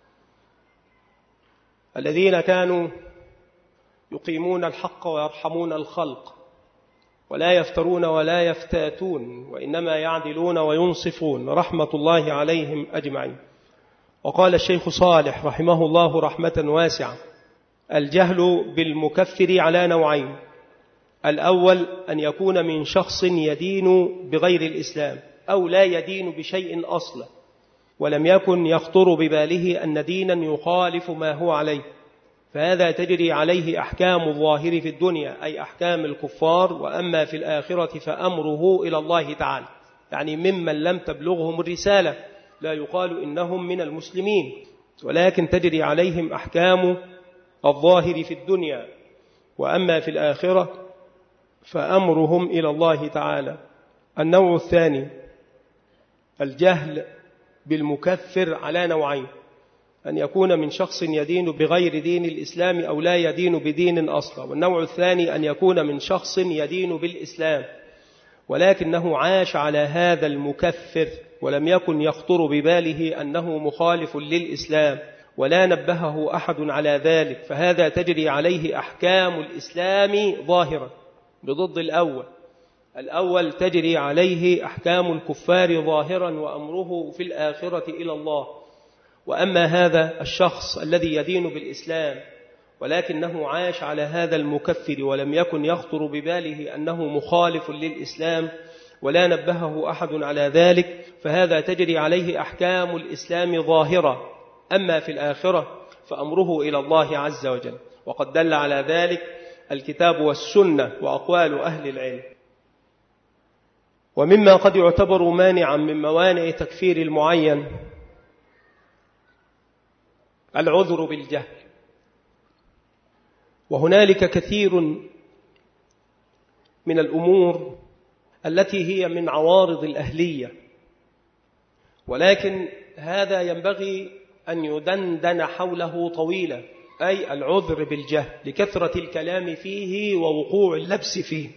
الذين كانوا يقيمون الحق ويرحمون الخلق، ولا يفترون ولا يفتاتون، وإنما يعدلون وينصفون رحمة الله عليهم أجمعين. وقال الشيخ صالح رحمه الله رحمة واسعة: الجهل بالمكفر على نوعين: الأول أن يكون من شخص يدين بغير الإسلام أو لا يدين بشيء أصلا، ولم يكن يخطر بباله أن دينا يخالف ما هو عليه، فهذا تجري عليه أحكام الظاهر في الدنيا أي أحكام الكفار، وأما في الآخرة فأمره إلى الله تعالى، يعني ممن لم تبلغهم الرسالة، لا يقال إنهم من المسلمين، ولكن تجري عليهم أحكام الظاهر في الدنيا، وأما في الآخرة فأمرهم إلى الله تعالى. النوع الثاني الجهل بالمكفر على نوعين: أن يكون من شخص يدين بغير دين الإسلام أو لا يدين بدين أصلا، والنوع الثاني أن يكون من شخص يدين بالإسلام ولكنه عاش على هذا المكفر ولم يكن يخطر بباله أنه مخالف للإسلام ولا نبهه أحد على ذلك، فهذا تجري عليه أحكام الإسلام ظاهرا بضد الأول. الأول تجري عليه أحكام الكفار ظاهرا وأمره في الآخرة إلى الله، وأما هذا الشخص الذي يدين بالإسلام ولكنه عاش على هذا المكفر ولم يكن يخطر بباله أنه مخالف للإسلام ولا نبهه أحد على ذلك، فهذا تجري عليه أحكام الإسلام ظاهرة، أما في الآخرة فأمره إلى الله عز وجل. وقد دل على ذلك الكتاب والسنة وأقوال أهل العلم. ومما قد يعتبر مانعا من موانع تكفير المعين العذر بالجهل، وهنالك كثير من الأمور التي هي من عوارض الأهلية، ولكن هذا ينبغي أن يدندن حوله طويلا، أي العذر بالجهل لكثرة الكلام فيه ووقوع اللبس فيه.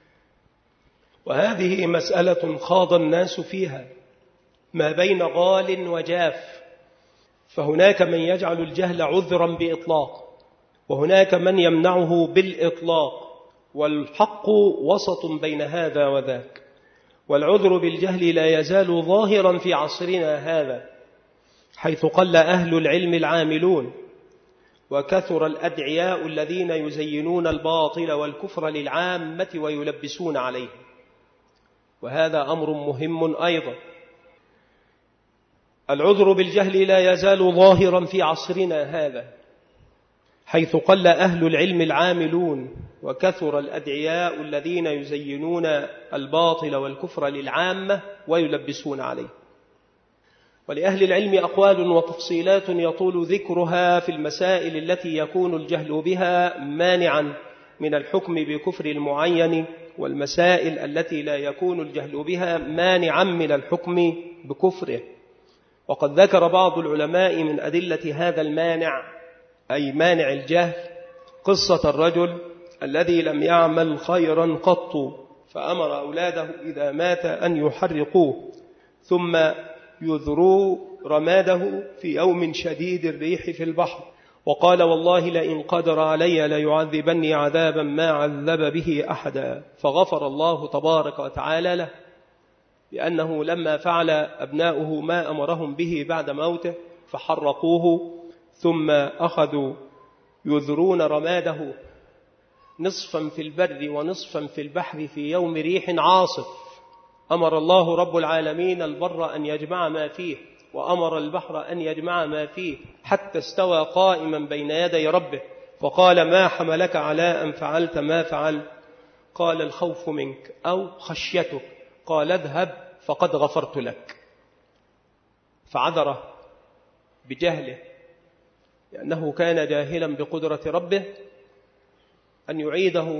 وهذه مسألة خاض الناس فيها ما بين غال وجاف، فهناك من يجعل الجهل عذرا بإطلاق، وهناك من يمنعه بالإطلاق، والحق وسط بين هذا وذاك. والعذر بالجهل لا يزال ظاهرا في عصرنا هذا، حيث قل أهل العلم العاملون، وكثر الأدعياء الذين يزينون الباطل والكفر للعامة ويلبسون عليه، وهذا أمر مهم أيضا. العذر بالجهل لا يزال ظاهرا في عصرنا هذا، حيث قل أهل العلم العاملون، وكثر الأدعياء الذين يزينون الباطل والكفر للعامة ويلبسون عليه. ولأهل العلم أقوال وتفصيلات يطول ذكرها في المسائل التي يكون الجهل بها مانعا من الحكم بكفر المعين، والمسائل التي لا يكون الجهل بها مانعا من الحكم بكفره. وقد ذكر بعض العلماء من أدلة هذا المانع، أي مانع الجهل، قصة الرجل الذي لم يعمل خيرا قط، فأمر أولاده إذا مات أن يحرقوه ثم يذروا رماده في يوم شديد الريح في البحر، وقال: والله لئن قدر علي ليعذبني عذابا ما عذب به أحدا، فغفر الله تبارك وتعالى له، لأنه لما فعل أبناؤه ما أمرهم به بعد موته فحرقوه، ثم أخذوا يذرون رماده نصفا في البر ونصفا في البحر في يوم ريح عاصف. أمر الله رب العالمين البر أن يجمع ما فيه، وأمر البحر أن يجمع ما فيه حتى استوى قائما بين يدي ربه، فقال ما حملك على أن فعلت ما فعلت؟ قال الخوف منك أو خشيتك. قال اذهب فقد غفرت لك. فعذره بجهله، لأنه كان جاهلا بقدرة ربه أن يعيده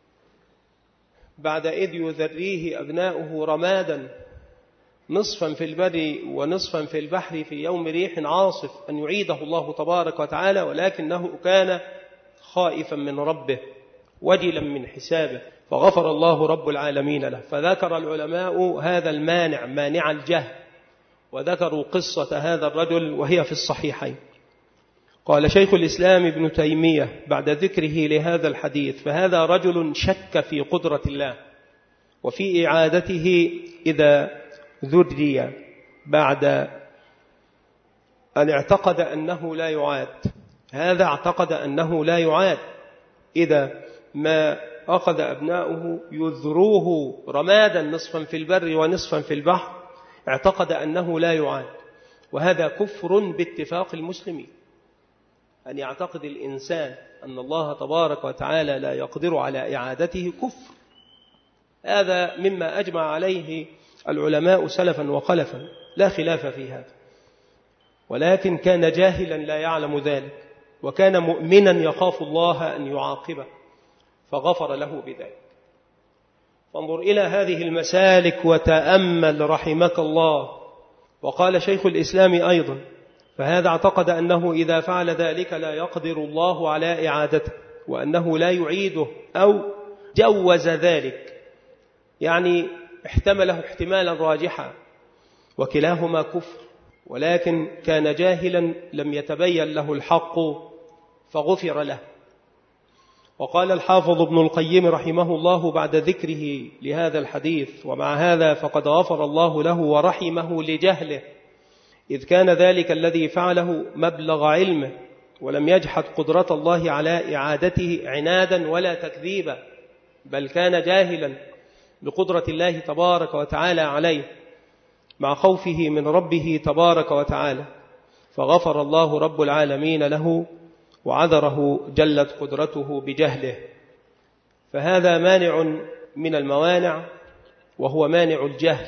بعد إذ يذريه أبناؤه رمادا نصفا في البر ونصفا في البحر في يوم ريح عاصف، أن يعيده الله تبارك وتعالى، ولكنه كان خائفا من ربه وجلا من حسابه، فغفر الله رب العالمين له. فذكر العلماء هذا المانع، مانع الجهل، وذكروا قصة هذا الرجل وهي في الصحيحين. قال شيخ الإسلام ابن تيمية بعد ذكره لهذا الحديث: فهذا رجل شك في قدرة الله وفي إعادته إذا ذري بعد أن اعتقد أنه لا يعاد. هذا اعتقد أنه لا يعاد إذا ما أخذ أبناؤه يذروه رمادا نصفا في البر ونصفا في البحر، اعتقد أنه لا يعاد، وهذا كفر باتفاق المسلمين. أن يعتقد الإنسان أن الله تبارك وتعالى لا يقدر على إعادته كفر، هذا مما أجمع عليه العلماء سلفا وخلفا، لا خلاف في هذا. ولكن كان جاهلا لا يعلم ذلك، وكان مؤمنا يخاف الله أن يعاقبه، فغفر له بذلك. فانظر إلى هذه المسالك وتأمل رحمك الله. وقال شيخ الإسلام أيضا: فهذا اعتقد أنه إذا فعل ذلك لا يقدر الله على إعادته، وأنه لا يعيده، أو جوز ذلك، يعني احتمله احتمالا راجحا، وكلاهما كفر. ولكن كان جاهلا لم يتبين له الحق فغفر له. وقال الحافظ ابن القيم رحمه الله بعد ذكره لهذا الحديث: ومع هذا فقد غفر الله له ورحمه لجهله، إذ كان ذلك الذي فعله مبلغ علمه، ولم يجحد قدرة الله على إعادته عنادا ولا تكذيبا، بل كان جاهلا بقدرة الله تبارك وتعالى عليه مع خوفه من ربه تبارك وتعالى، فغفر الله رب العالمين له وعذره جلت قدرته بجهله. فهذا مانع من الموانع، وهو مانع الجهل،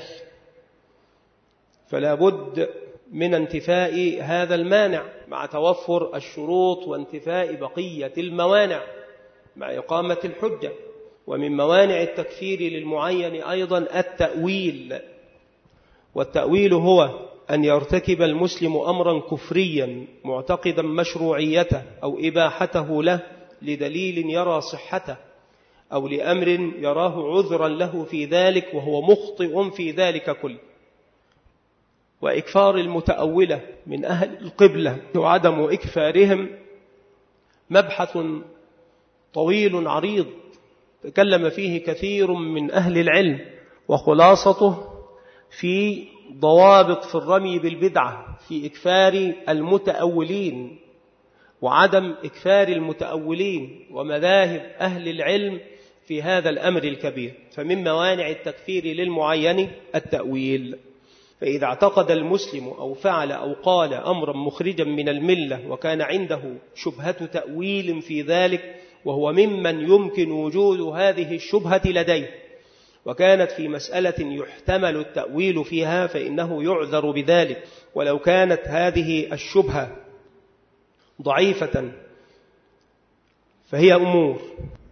فلا بد من انتفاء هذا المانع مع توفر الشروط وانتفاء بقية الموانع مع إقامة الحجة. ومن موانع التكفير للمعين أيضا التأويل، والتأويل هو أن يرتكب المسلم أمرا كفريا معتقدا مشروعيته أو إباحته له لدليل يرى صحته، أو لأمر يراه عذرا له في ذلك وهو مخطئ في ذلك كله. وإكفار المتأولة من أهل القبلة وعدم إكفارهم مبحث طويل عريض تكلم فيه كثير من أهل العلم، وخلاصته في ضوابط في الرمي بالبدعة في إكفار المتأولين وعدم إكفار المتأولين، ومذاهب أهل العلم في هذا الأمر الكبير. فمن موانع التكفير للمعين التأويل. فإذا اعتقد المسلم أو فعل أو قال أمرا مخرجا من الملة وكان عنده شبهة تأويل في ذلك، وهو ممن يمكن وجود هذه الشبهة لديه، وكانت في مسألة يحتمل التأويل فيها، فإنه يعذر بذلك، ولو كانت هذه الشبهة ضعيفة. فهي أمور: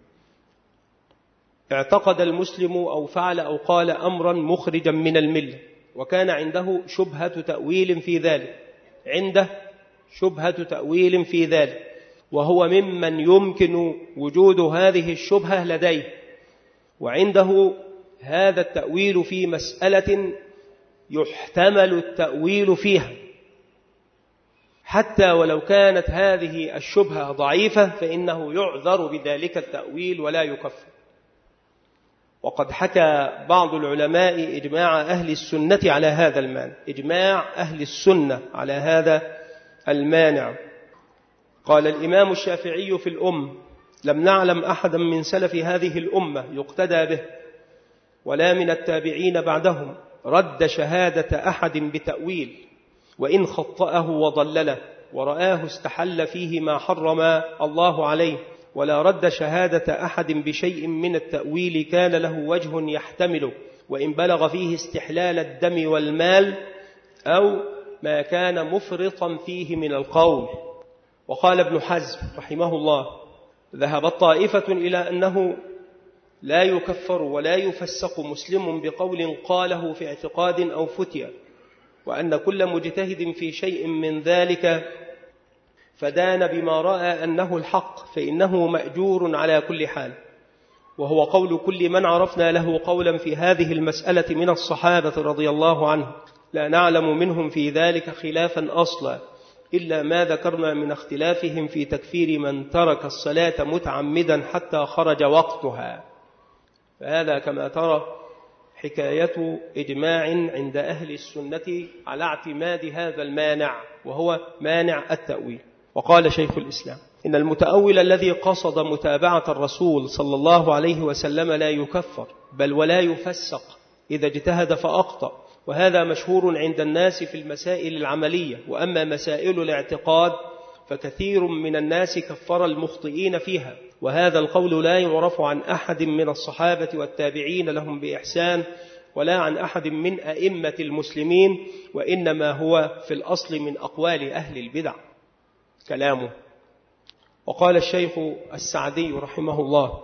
اعتقد المسلم أو فعل أو قال أمرا مخرجا من الملة وكان عنده شبهة تأويل في ذلك، عنده شبهة تأويل في ذلك، وهو ممن يمكن وجود هذه الشبهة لديه، وعنده هذا التأويل في مسألة يحتمل التأويل فيها، حتى ولو كانت هذه الشبهة ضعيفة فإنه يعذر بذلك التأويل ولا يكفر. وقد حكى بعض العلماء إجماع أهل السنة على هذا المانع، إجماع أهل السنة على هذا المانع. قال الإمام الشافعي في الأم: لم نعلم أحدا من سلف هذه الأمة يقتدى به ولا من التابعين بعدهم رد شهادة أحد بتأويل، وإن خطأه وضلله ورآه استحل فيه ما حرم الله عليه، ولا رد شهادة أحد بشيء من التأويل كان له وجه يحتمله، وإن بلغ فيه استحلال الدم والمال أو ما كان مفرطا فيه من القول. وقال ابن حزم رحمه الله: ذهبت طائفة إلى أنه لا يكفر ولا يفسق مسلم بقول قاله في اعتقاد أو فتية، وأن كل مجتهد في شيء من ذلك فدان بما رأى أنه الحق فإنه مأجور على كل حال. وهو قول كل من عرفنا له قولا في هذه المسألة من الصحابة رضي الله عنهم، لا نعلم منهم في ذلك خلافا أصلا إلا ما ذكرنا من اختلافهم في تكفير من ترك الصلاة متعمدا حتى خرج وقتها. فهذا كما ترى حكاية إجماع عند أهل السنة على اعتماد هذا المانع، وهو مانع التأويل. وقال شيخ الإسلام: إن المتأول الذي قصد متابعة الرسول صلى الله عليه وسلم لا يكفر بل ولا يفسق إذا اجتهد فأخطأ، وهذا مشهور عند الناس في المسائل العملية. وأما مسائل الاعتقاد فكثير من الناس كفر المخطئين فيها، وهذا القول لا يعرف عن أحد من الصحابة والتابعين لهم بإحسان ولا عن أحد من أئمة المسلمين، وإنما هو في الأصل من أقوال أهل البدع كلامه. وقال الشيخ السعدي رحمه الله: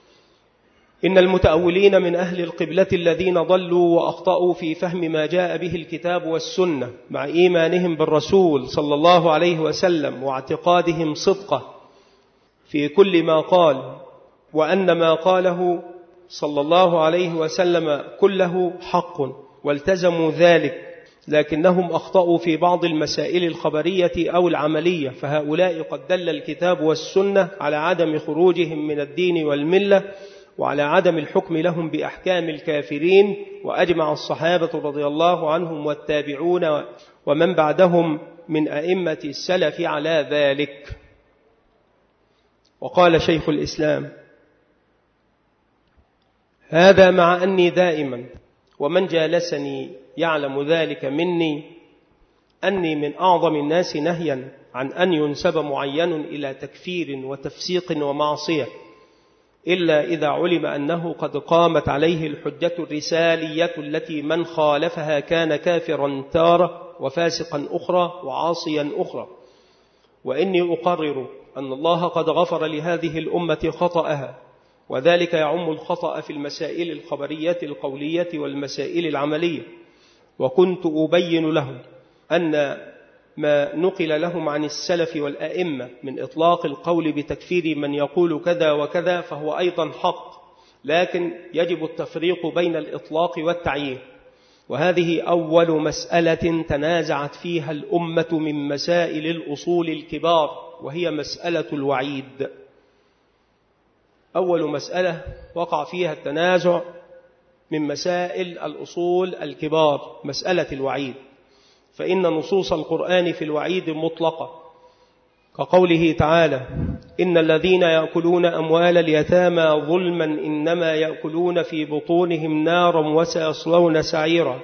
إن المتأولين من أهل القبلة الذين ضلوا وأخطأوا في فهم ما جاء به الكتاب والسنة مع إيمانهم بالرسول صلى الله عليه وسلم واعتقادهم صدقه في كل ما قال، وأن ما قاله صلى الله عليه وسلم كله حق والتزموا ذلك، لكنهم أخطأوا في بعض المسائل الخبرية أو العملية، فهؤلاء قد دل الكتاب والسنة على عدم خروجهم من الدين والملة وعلى عدم الحكم لهم بأحكام الكافرين. وأجمع الصحابة رضي الله عنهم والتابعون ومن بعدهم من أئمة السلف على ذلك. وقال شيخ الإسلام: هذا مع أني دائما ومن جالسني يعلم ذلك مني أني من أعظم الناس نهيا عن أن ينسب معين إلى تكفير وتفسيق ومعصية، إلا إذا علم أنه قد قامت عليه الحجة الرسالية التي من خالفها كان كافرا تارة وفاسقا أخرى وعاصيا أخرى. وإني أقرر أن الله قد غفر لهذه الأمة خطأها، وذلك يعم الخطأ في المسائل الخبرية القولية والمسائل العملية. وكنت أبين لهم أن ما نقل لهم عن السلف والأئمة من إطلاق القول بتكفير من يقول كذا وكذا فهو أيضا حق، لكن يجب التفريق بين الإطلاق والتعيين. وهذه أول مسألة تنازعت فيها الأمة من مسائل الأصول الكبار، وهي مسألة الوعيد. أول مسألة وقع فيها التنازع من مسائل الأصول الكبار مسألة الوعيد، فإن نصوص القرآن في الوعيد مطلقة، كقوله تعالى: إن الذين يأكلون أموال اليتامى ظلما إنما يأكلون في بطونهم نارا وسيصلون سعيرا.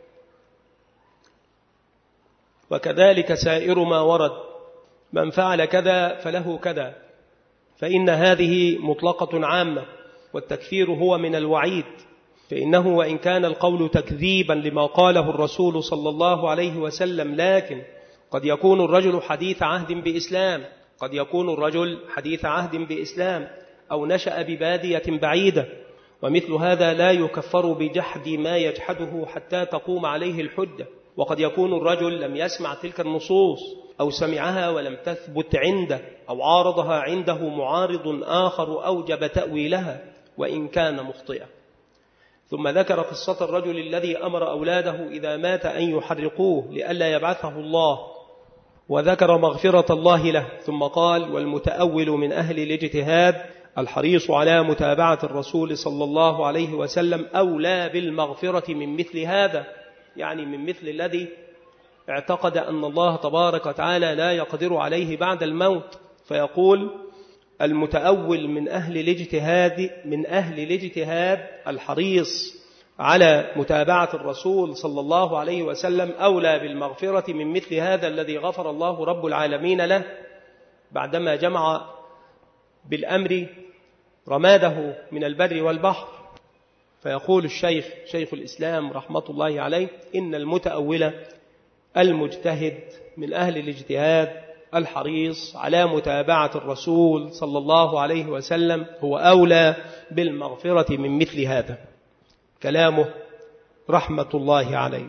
وكذلك سائر ما ورد: من فعل كذا فله كذا، فإن هذه مطلقة عامة، والتكفير هو من الوعيد، فإنه وإن كان القول تكذيبا لما قاله الرسول صلى الله عليه وسلم، لكن قد يكون الرجل حديث عهد بإسلام قد يكون الرجل حديث عهد بإسلام أو نشأ ببادية بعيدة، ومثل هذا لا يكفر بجحد ما يجحده حتى تقوم عليه الحجة. وقد يكون الرجل لم يسمع تلك النصوص أو سمعها ولم تثبت عنده أو عارضها عنده معارض آخر أوجب تأويلها وإن كان مخطئا. ثم ذكر قصة الرجل الذي أمر أولاده إذا مات أن يحرقوه لئلا يبعثه الله، وذكر مغفرة الله له، ثم قال: والمتأول من أهل الاجتهاد الحريص على متابعة الرسول صلى الله عليه وسلم أولى بالمغفرة من مثل هذا، يعني من مثل الذي اعتقد أن الله تبارك وتعالى لا يقدر عليه بعد الموت، فيقول: المتأول من أهل الاجتهاد من أهل الاجتهاد الحريص على متابعة الرسول صلى الله عليه وسلم أولى بالمغفرة من مثل هذا الذي غفر الله رب العالمين له بعدما جمع بالأمر رماده من البر والبحر. فيقول الشيخ شيخ الإسلام رحمة الله عليه: إن المتأول المجتهد من أهل الاجتهاد الحريص على متابعة الرسول صلى الله عليه وسلم هو أولى بالمغفرة من مثل هذا. كلامه رحمة الله عليه.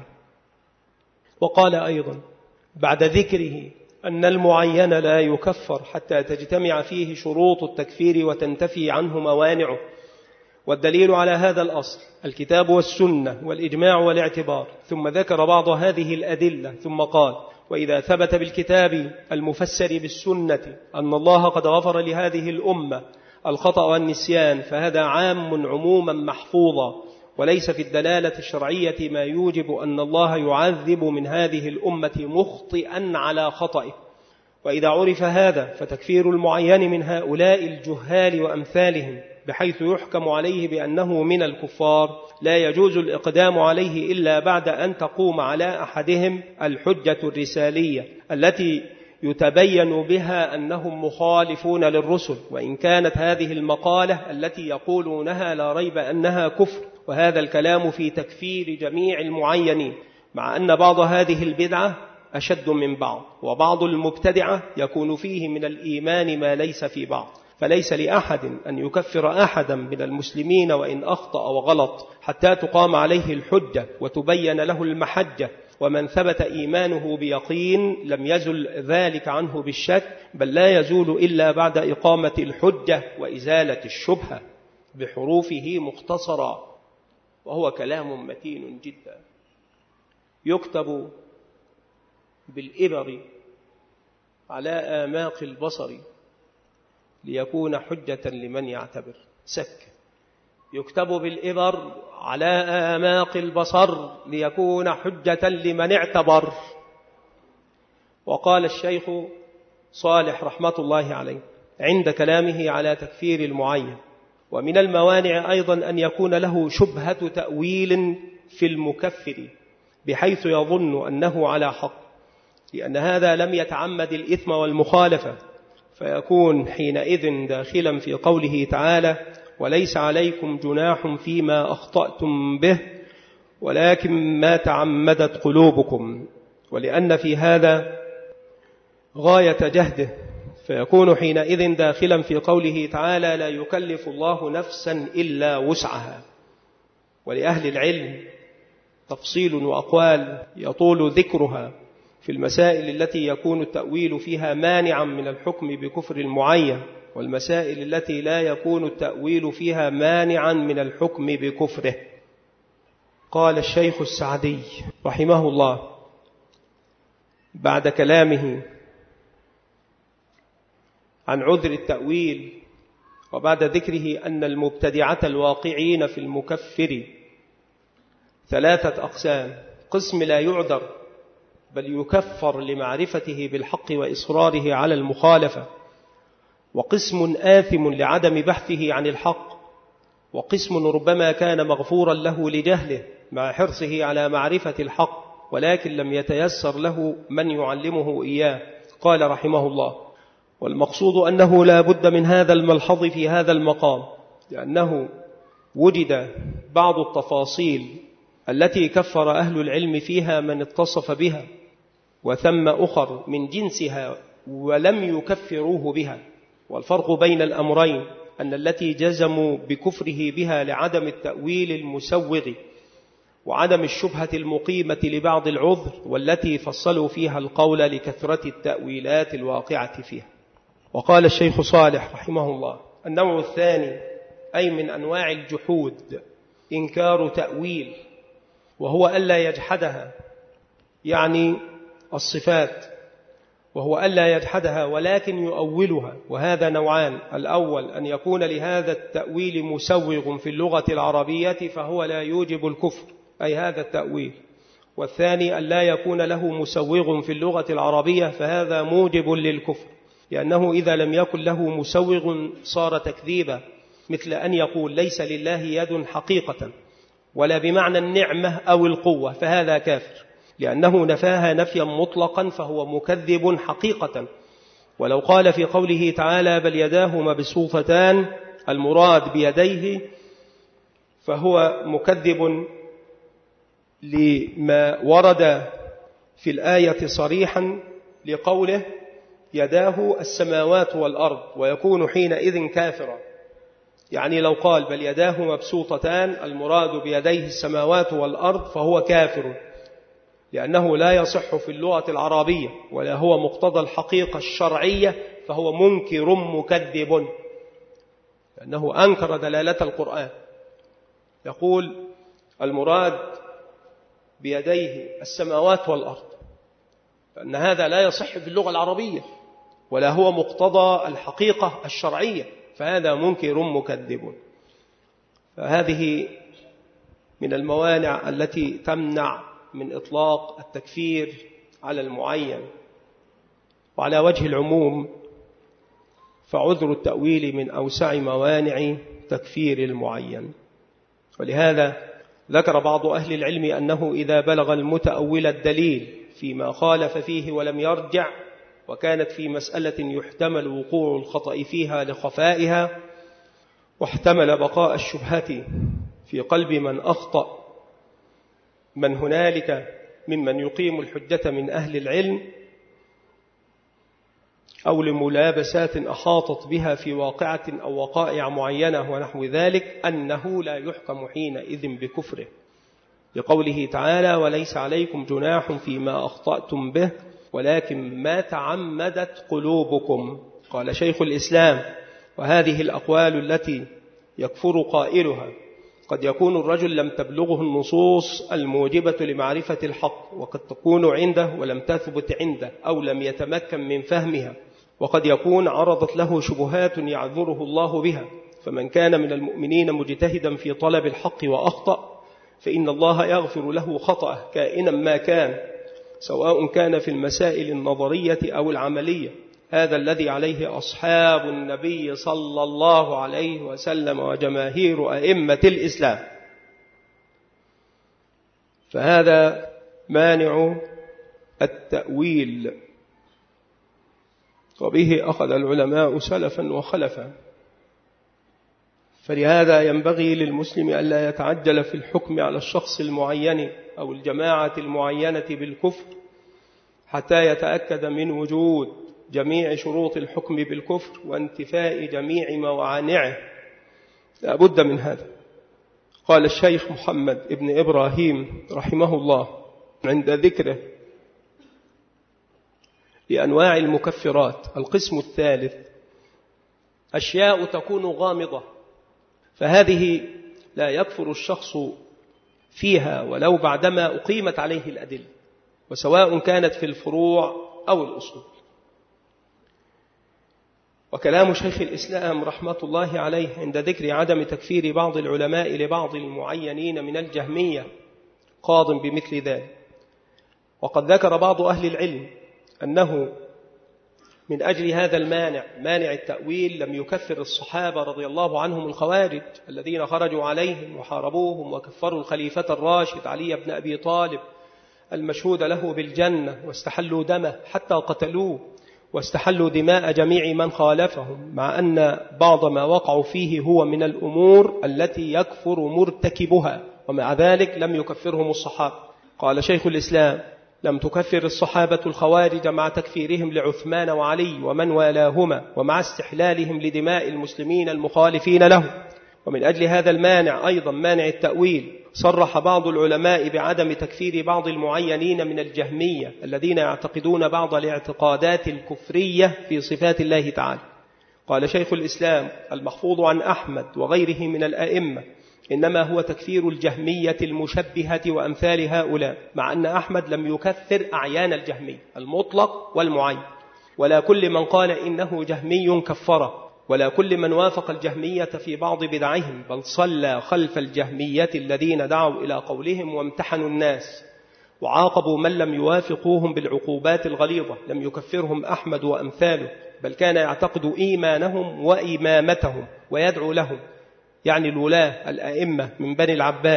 وقال أيضا بعد ذكره أن المعين لا يكفر حتى تجتمع فيه شروط التكفير وتنتفي عنه موانعه، والدليل على هذا الأصل الكتاب والسنة والإجماع والاعتبار، ثم ذكر بعض هذه الأدلة ثم قال: وإذا ثبت بالكتاب المفسر بالسنة أن الله قد غفر لهذه الأمة الخطأ والنسيان فهذا عام عموما محفوظا، وليس في الدلالة الشرعية ما يوجب أن الله يعذب من هذه الأمة مخطئا على خطئه. وإذا عرف هذا فتكفير المعين من هؤلاء الجهال وأمثالهم بحيث يحكم عليه بأنه من الكفار لا يجوز الإقدام عليه إلا بعد أن تقوم على أحدهم الحجة الرسالية التي يتبين بها أنهم مخالفون للرسل، وإن كانت هذه المقالة التي يقولونها لا ريب أنها كفر. وهذا الكلام في تكفير جميع المعينين، مع أن بعض هذه البدعة أشد من بعض، وبعض المبتدعة يكون فيه من الإيمان ما ليس في بعض، فليس لأحد أن يكفر أحدا من المسلمين وإن أخطأ وغلط حتى تقام عليه الحجة وتبين له المحجة. ومن ثبت إيمانه بيقين لم يزل ذلك عنه بالشك، بل لا يزول إلا بعد إقامة الحجة وإزالة الشبهة بحروفه مختصرا. وهو كلام متين جدا يكتب بالإبر على آماق البصر ليكون حجة لمن يعتبر. سك يكتب بالإبر على آماق البصر ليكون حجة لمن اعتبر. وقال الشيخ صالح رحمة الله عليه عند كلامه على تكفير المعين: ومن الموانع أيضا أن يكون له شبهة تأويل في المكفر بحيث يظن أنه على حق، لأن هذا لم يتعمد الإثم والمخالفة، فيكون حينئذ داخلا في قوله تعالى: وليس عليكم جناح فيما أخطأتم به ولكن ما تعمدت قلوبكم، ولأن في هذا غاية جهده، فيكون حينئذ داخلا في قوله تعالى: لا يكلف الله نفسا إلا وسعها. ولأهل العلم تفصيل وأقوال يطول ذكرها في المسائل التي يكون التأويل فيها مانعا من الحكم بكفر المعين، والمسائل التي لا يكون التأويل فيها مانعا من الحكم بكفره. قال الشيخ السعدي رحمه الله بعد كلامه عن عذر التأويل وبعد ذكره أن المبتدعة الواقعين في المكفر ثلاثة أقسام: قسم لا يعذر بل يكفر لمعرفته بالحق وإصراره على المخالفة، وقسم آثم لعدم بحثه عن الحق، وقسم ربما كان مغفورا له لجهله مع حرصه على معرفة الحق ولكن لم يتيسر له من يعلمه إياه. قال رحمه الله: والمقصود أنه لا بد من هذا الملحظ في هذا المقام، لأنه وجد بعض التفاصيل التي كفر أهل العلم فيها من اتصف بها، وثم أخر من جنسها ولم يكفروه بها. والفرق بين الأمرين أن التي جزموا بكفره بها لعدم التأويل المسوغ وعدم الشبهة المقيمة لبعض العذر، والتي فصلوا فيها القول لكثرة التأويلات الواقعة فيها. وقال الشيخ صالح رحمه الله: النوع الثاني أي من أنواع الجحود إنكار تأويل، وهو ألا يجحدها، يعني الصفات، وهو ألا يجحدها ولكن يؤولها. وهذا نوعان: الأول أن يكون لهذا التأويل مسوغ في اللغة العربية فهو لا يوجب الكفر، أي هذا التأويل. والثاني أن لا يكون له مسوغ في اللغة العربية فهذا موجب للكفر، لأنه إذا لم يكن له مسوغ صار تكذيبا، مثل أن يقول ليس لله يد حقيقة، ولا بمعنى النعمة أو القوة، فهذا كافر، لأنه نفاها نفيا مطلقا فهو مكذب حقيقة. ولو قال في قوله تعالى بل يداه مبسوطتان المراد بيديه، فهو مكذب لما ورد في الآية صريحا لقوله يداه السماوات والأرض، ويكون حينئذ كافرا. يعني لو قال بل يداه مبسوطتان المراد بيديه السماوات والأرض فهو كافر، لأنه لا يصح في اللغة العربية ولا هو مقتضى الحقيقة الشرعية، فهو منكر مكذب، لأنه أنكر دلالة القرآن. يقول المراد بيديه السماوات والأرض، فإن هذا لا يصح في اللغة العربية ولا هو مقتضى الحقيقة الشرعية، فهذا منكر مكذب. فهذه من الموانع التي تمنع من إطلاق التكفير على المعين. وعلى وجه العموم فعذر التأويل من أوسع موانع تكفير المعين. ولهذا ذكر بعض أهل العلم أنه إذا بلغ المتأول الدليل فيما خالف فيه ولم يرجع، وكانت في مسألة يحتمل وقوع الخطأ فيها لخفائها، واحتمل بقاء الشبهة في قلب من أخطأ من هنالك ممن يقيم الحجة من أهل العلم، أو لملابسات أحاطت بها في واقعة أو وقائع معينة ونحو ذلك، أنه لا يحكم حينئذ بكفره، لقوله تعالى وليس عليكم جناح فيما أخطأتم به ولكن ما تعمدت قلوبكم. قال شيخ الإسلام وهذه الأقوال التي يكفر قائلها قد يكون الرجل لم تبلغه النصوص الموجبة لمعرفة الحق، وقد تكون عنده ولم تثبت عنده أو لم يتمكن من فهمها، وقد يكون عرضت له شبهات يعذره الله بها. فمن كان من المؤمنين مجتهدا في طلب الحق وأخطأ فإن الله يغفر له خطأه كائنا ما كان، سواء كان في المسائل النظرية أو العملية. هذا الذي عليه أصحاب النبي صلى الله عليه وسلم وجماهير أئمة الإسلام. فهذا مانع التأويل، وبه أخذ العلماء سلفا وخلفا. فلهذا ينبغي للمسلم ألا يتعجل في الحكم على الشخص المعين أو الجماعة المعينة بالكفر حتى يتأكد من وجود جميع شروط الحكم بالكفر وانتفاء جميع موانعه، لا بد من هذا. قال الشيخ محمد ابن إبراهيم رحمه الله عند ذكره لأنواع المكفرات القسم الثالث أشياء تكون غامضة، فهذه لا يكفر الشخص فيها ولو بعدما أقيمت عليه الأدلة، وسواء كانت في الفروع أو الأصول. وكلام شيخ الإسلام رحمة الله عليه عند ذكر عدم تكفير بعض العلماء لبعض المعينين من الجهمية قاض بمثل ذلك. وقد ذكر بعض أهل العلم أنه من أجل هذا المانع مانع التأويل لم يكفر الصحابة رضي الله عنهم الخوارج الذين خرجوا عليهم وحاربوهم وكفروا الخليفة الراشد علي بن أبي طالب المشهود له بالجنة، واستحلوا دمه حتى قتلوه، واستحلوا دماء جميع من خالفهم، مع أن بعض ما وقعوا فيه هو من الأمور التي يكفر مرتكبها، ومع ذلك لم يكفرهم الصحابة. قال شيخ الإسلام لم تكفر الصحابة الخوارج مع تكفيرهم لعثمان وعلي ومن والاهما، ومع استحلالهم لدماء المسلمين المخالفين له. ومن أجل هذا المانع أيضا مانع التأويل صرح بعض العلماء بعدم تكفير بعض المعينين من الجهمية الذين يعتقدون بعض الاعتقادات الكفرية في صفات الله تعالى. قال شيخ الإسلام المحفوظ عن أحمد وغيره من الأئمة إنما هو تكفير الجهمية المشبهة وأمثال هؤلاء، مع أن أحمد لم يكفر أعيان الجهمية المطلق والمعين، ولا كل من قال إنه جهمي كفره، ولا كل من وافق الجهمية في بعض بدعهم، بل صلى خلف الجهمية الذين دعوا إلى قولهم وامتحنوا الناس وعاقبوا من لم يوافقوهم بالعقوبات الغليظة. لم يكفرهم أحمد وأمثاله، بل كان يعتقد إيمانهم وإمامتهم ويدعو لهم، يعني الولاة الأئمة من بني العباس،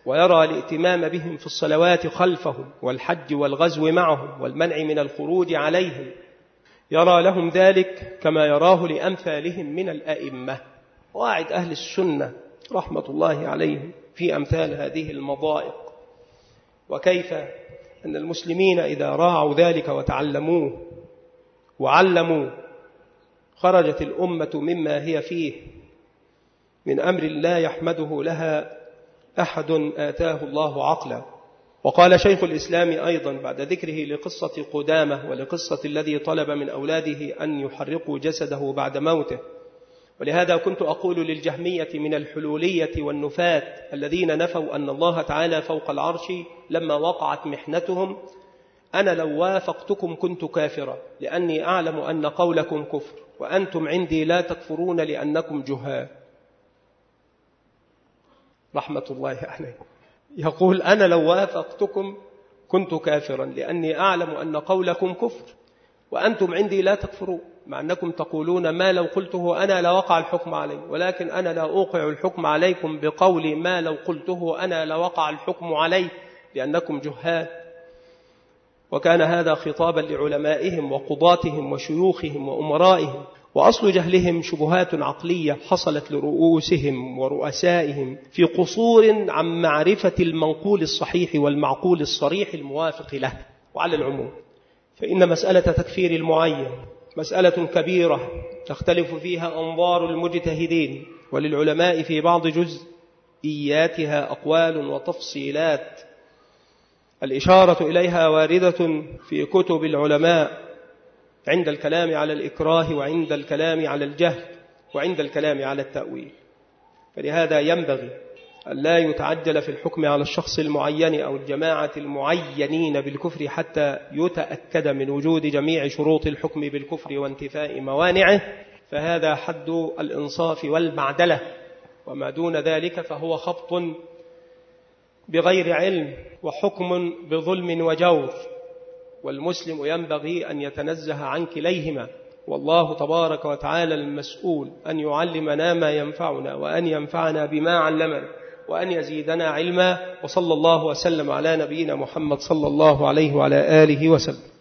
ويرى الائتمام بهم في الصلوات خلفهم والحج والغزو معهم والمنع من الخروج عليهم، يرى لهم ذلك كما يراه لأمثالهم من الأئمة. قواعد أهل السنة رحمة الله عليهم في أمثال هذه المضائق، وكيف أن المسلمين إذا راعوا ذلك وتعلموه وعلموا خرجت الأمة مما هي فيه من أمر لا يحمده لها أحد آتاه الله عقلا. وقال شيخ الإسلام أيضا بعد ذكره لقصة قدامة ولقصة الذي طلب من أولاده أن يحرقوا جسده بعد موته: ولهذا كنت أقول للجهمية من الحلولية والنفاة الذين نفوا أن الله تعالى فوق العرش لما وقعت محنتهم: أنا لو وافقتكم كنت كافرا، لأني أعلم أن قولكم كفر وأنتم عندي لا تكفرون لأنكم جهال. رحمة الله عليه يقول: أنا لو وافقتكم كنت كافرا لأني أعلم أن قولكم كفر وأنتم عندي لا تكفرون، مع أنكم تقولون ما لو قلته أنا لوقع الحكم علي، ولكن أنا لا أوقع الحكم عليكم بقولي ما لو قلته أنا لوقع الحكم علي لأنكم جهال. وكان هذا خطابا لعلمائهم وقضاتهم وشيوخهم وأمرائهم، وأصل جهلهم شبهات عقلية حصلت لرؤوسهم ورؤسائهم في قصور عن معرفة المنقول الصحيح والمعقول الصريح الموافق له. وعلى العموم فإن مسألة تكفير المعين مسألة كبيرة تختلف فيها أنظار المجتهدين، وللعلماء في بعض جزئياتها أقوال وتفصيلات الإشارة إليها واردة في كتب العلماء عند الكلام على الإكراه وعند الكلام على الجهل وعند الكلام على التأويل. فلهذا ينبغي أن لا يتعجل في الحكم على الشخص المعين أو الجماعة المعينين بالكفر حتى يتأكد من وجود جميع شروط الحكم بالكفر وانتفاء موانعه، فهذا حد الإنصاف والمعدلة، وما دون ذلك فهو خبط بغير علم وحكم بظلم وجور، والمسلم ينبغي أن يتنزه عن كليهما. والله تبارك وتعالى المسؤول أن يعلمنا ما ينفعنا وأن ينفعنا بما علمنا وأن يزيدنا علما. وصلى الله وسلم على نبينا محمد صلى الله عليه وعلى آله وسلم.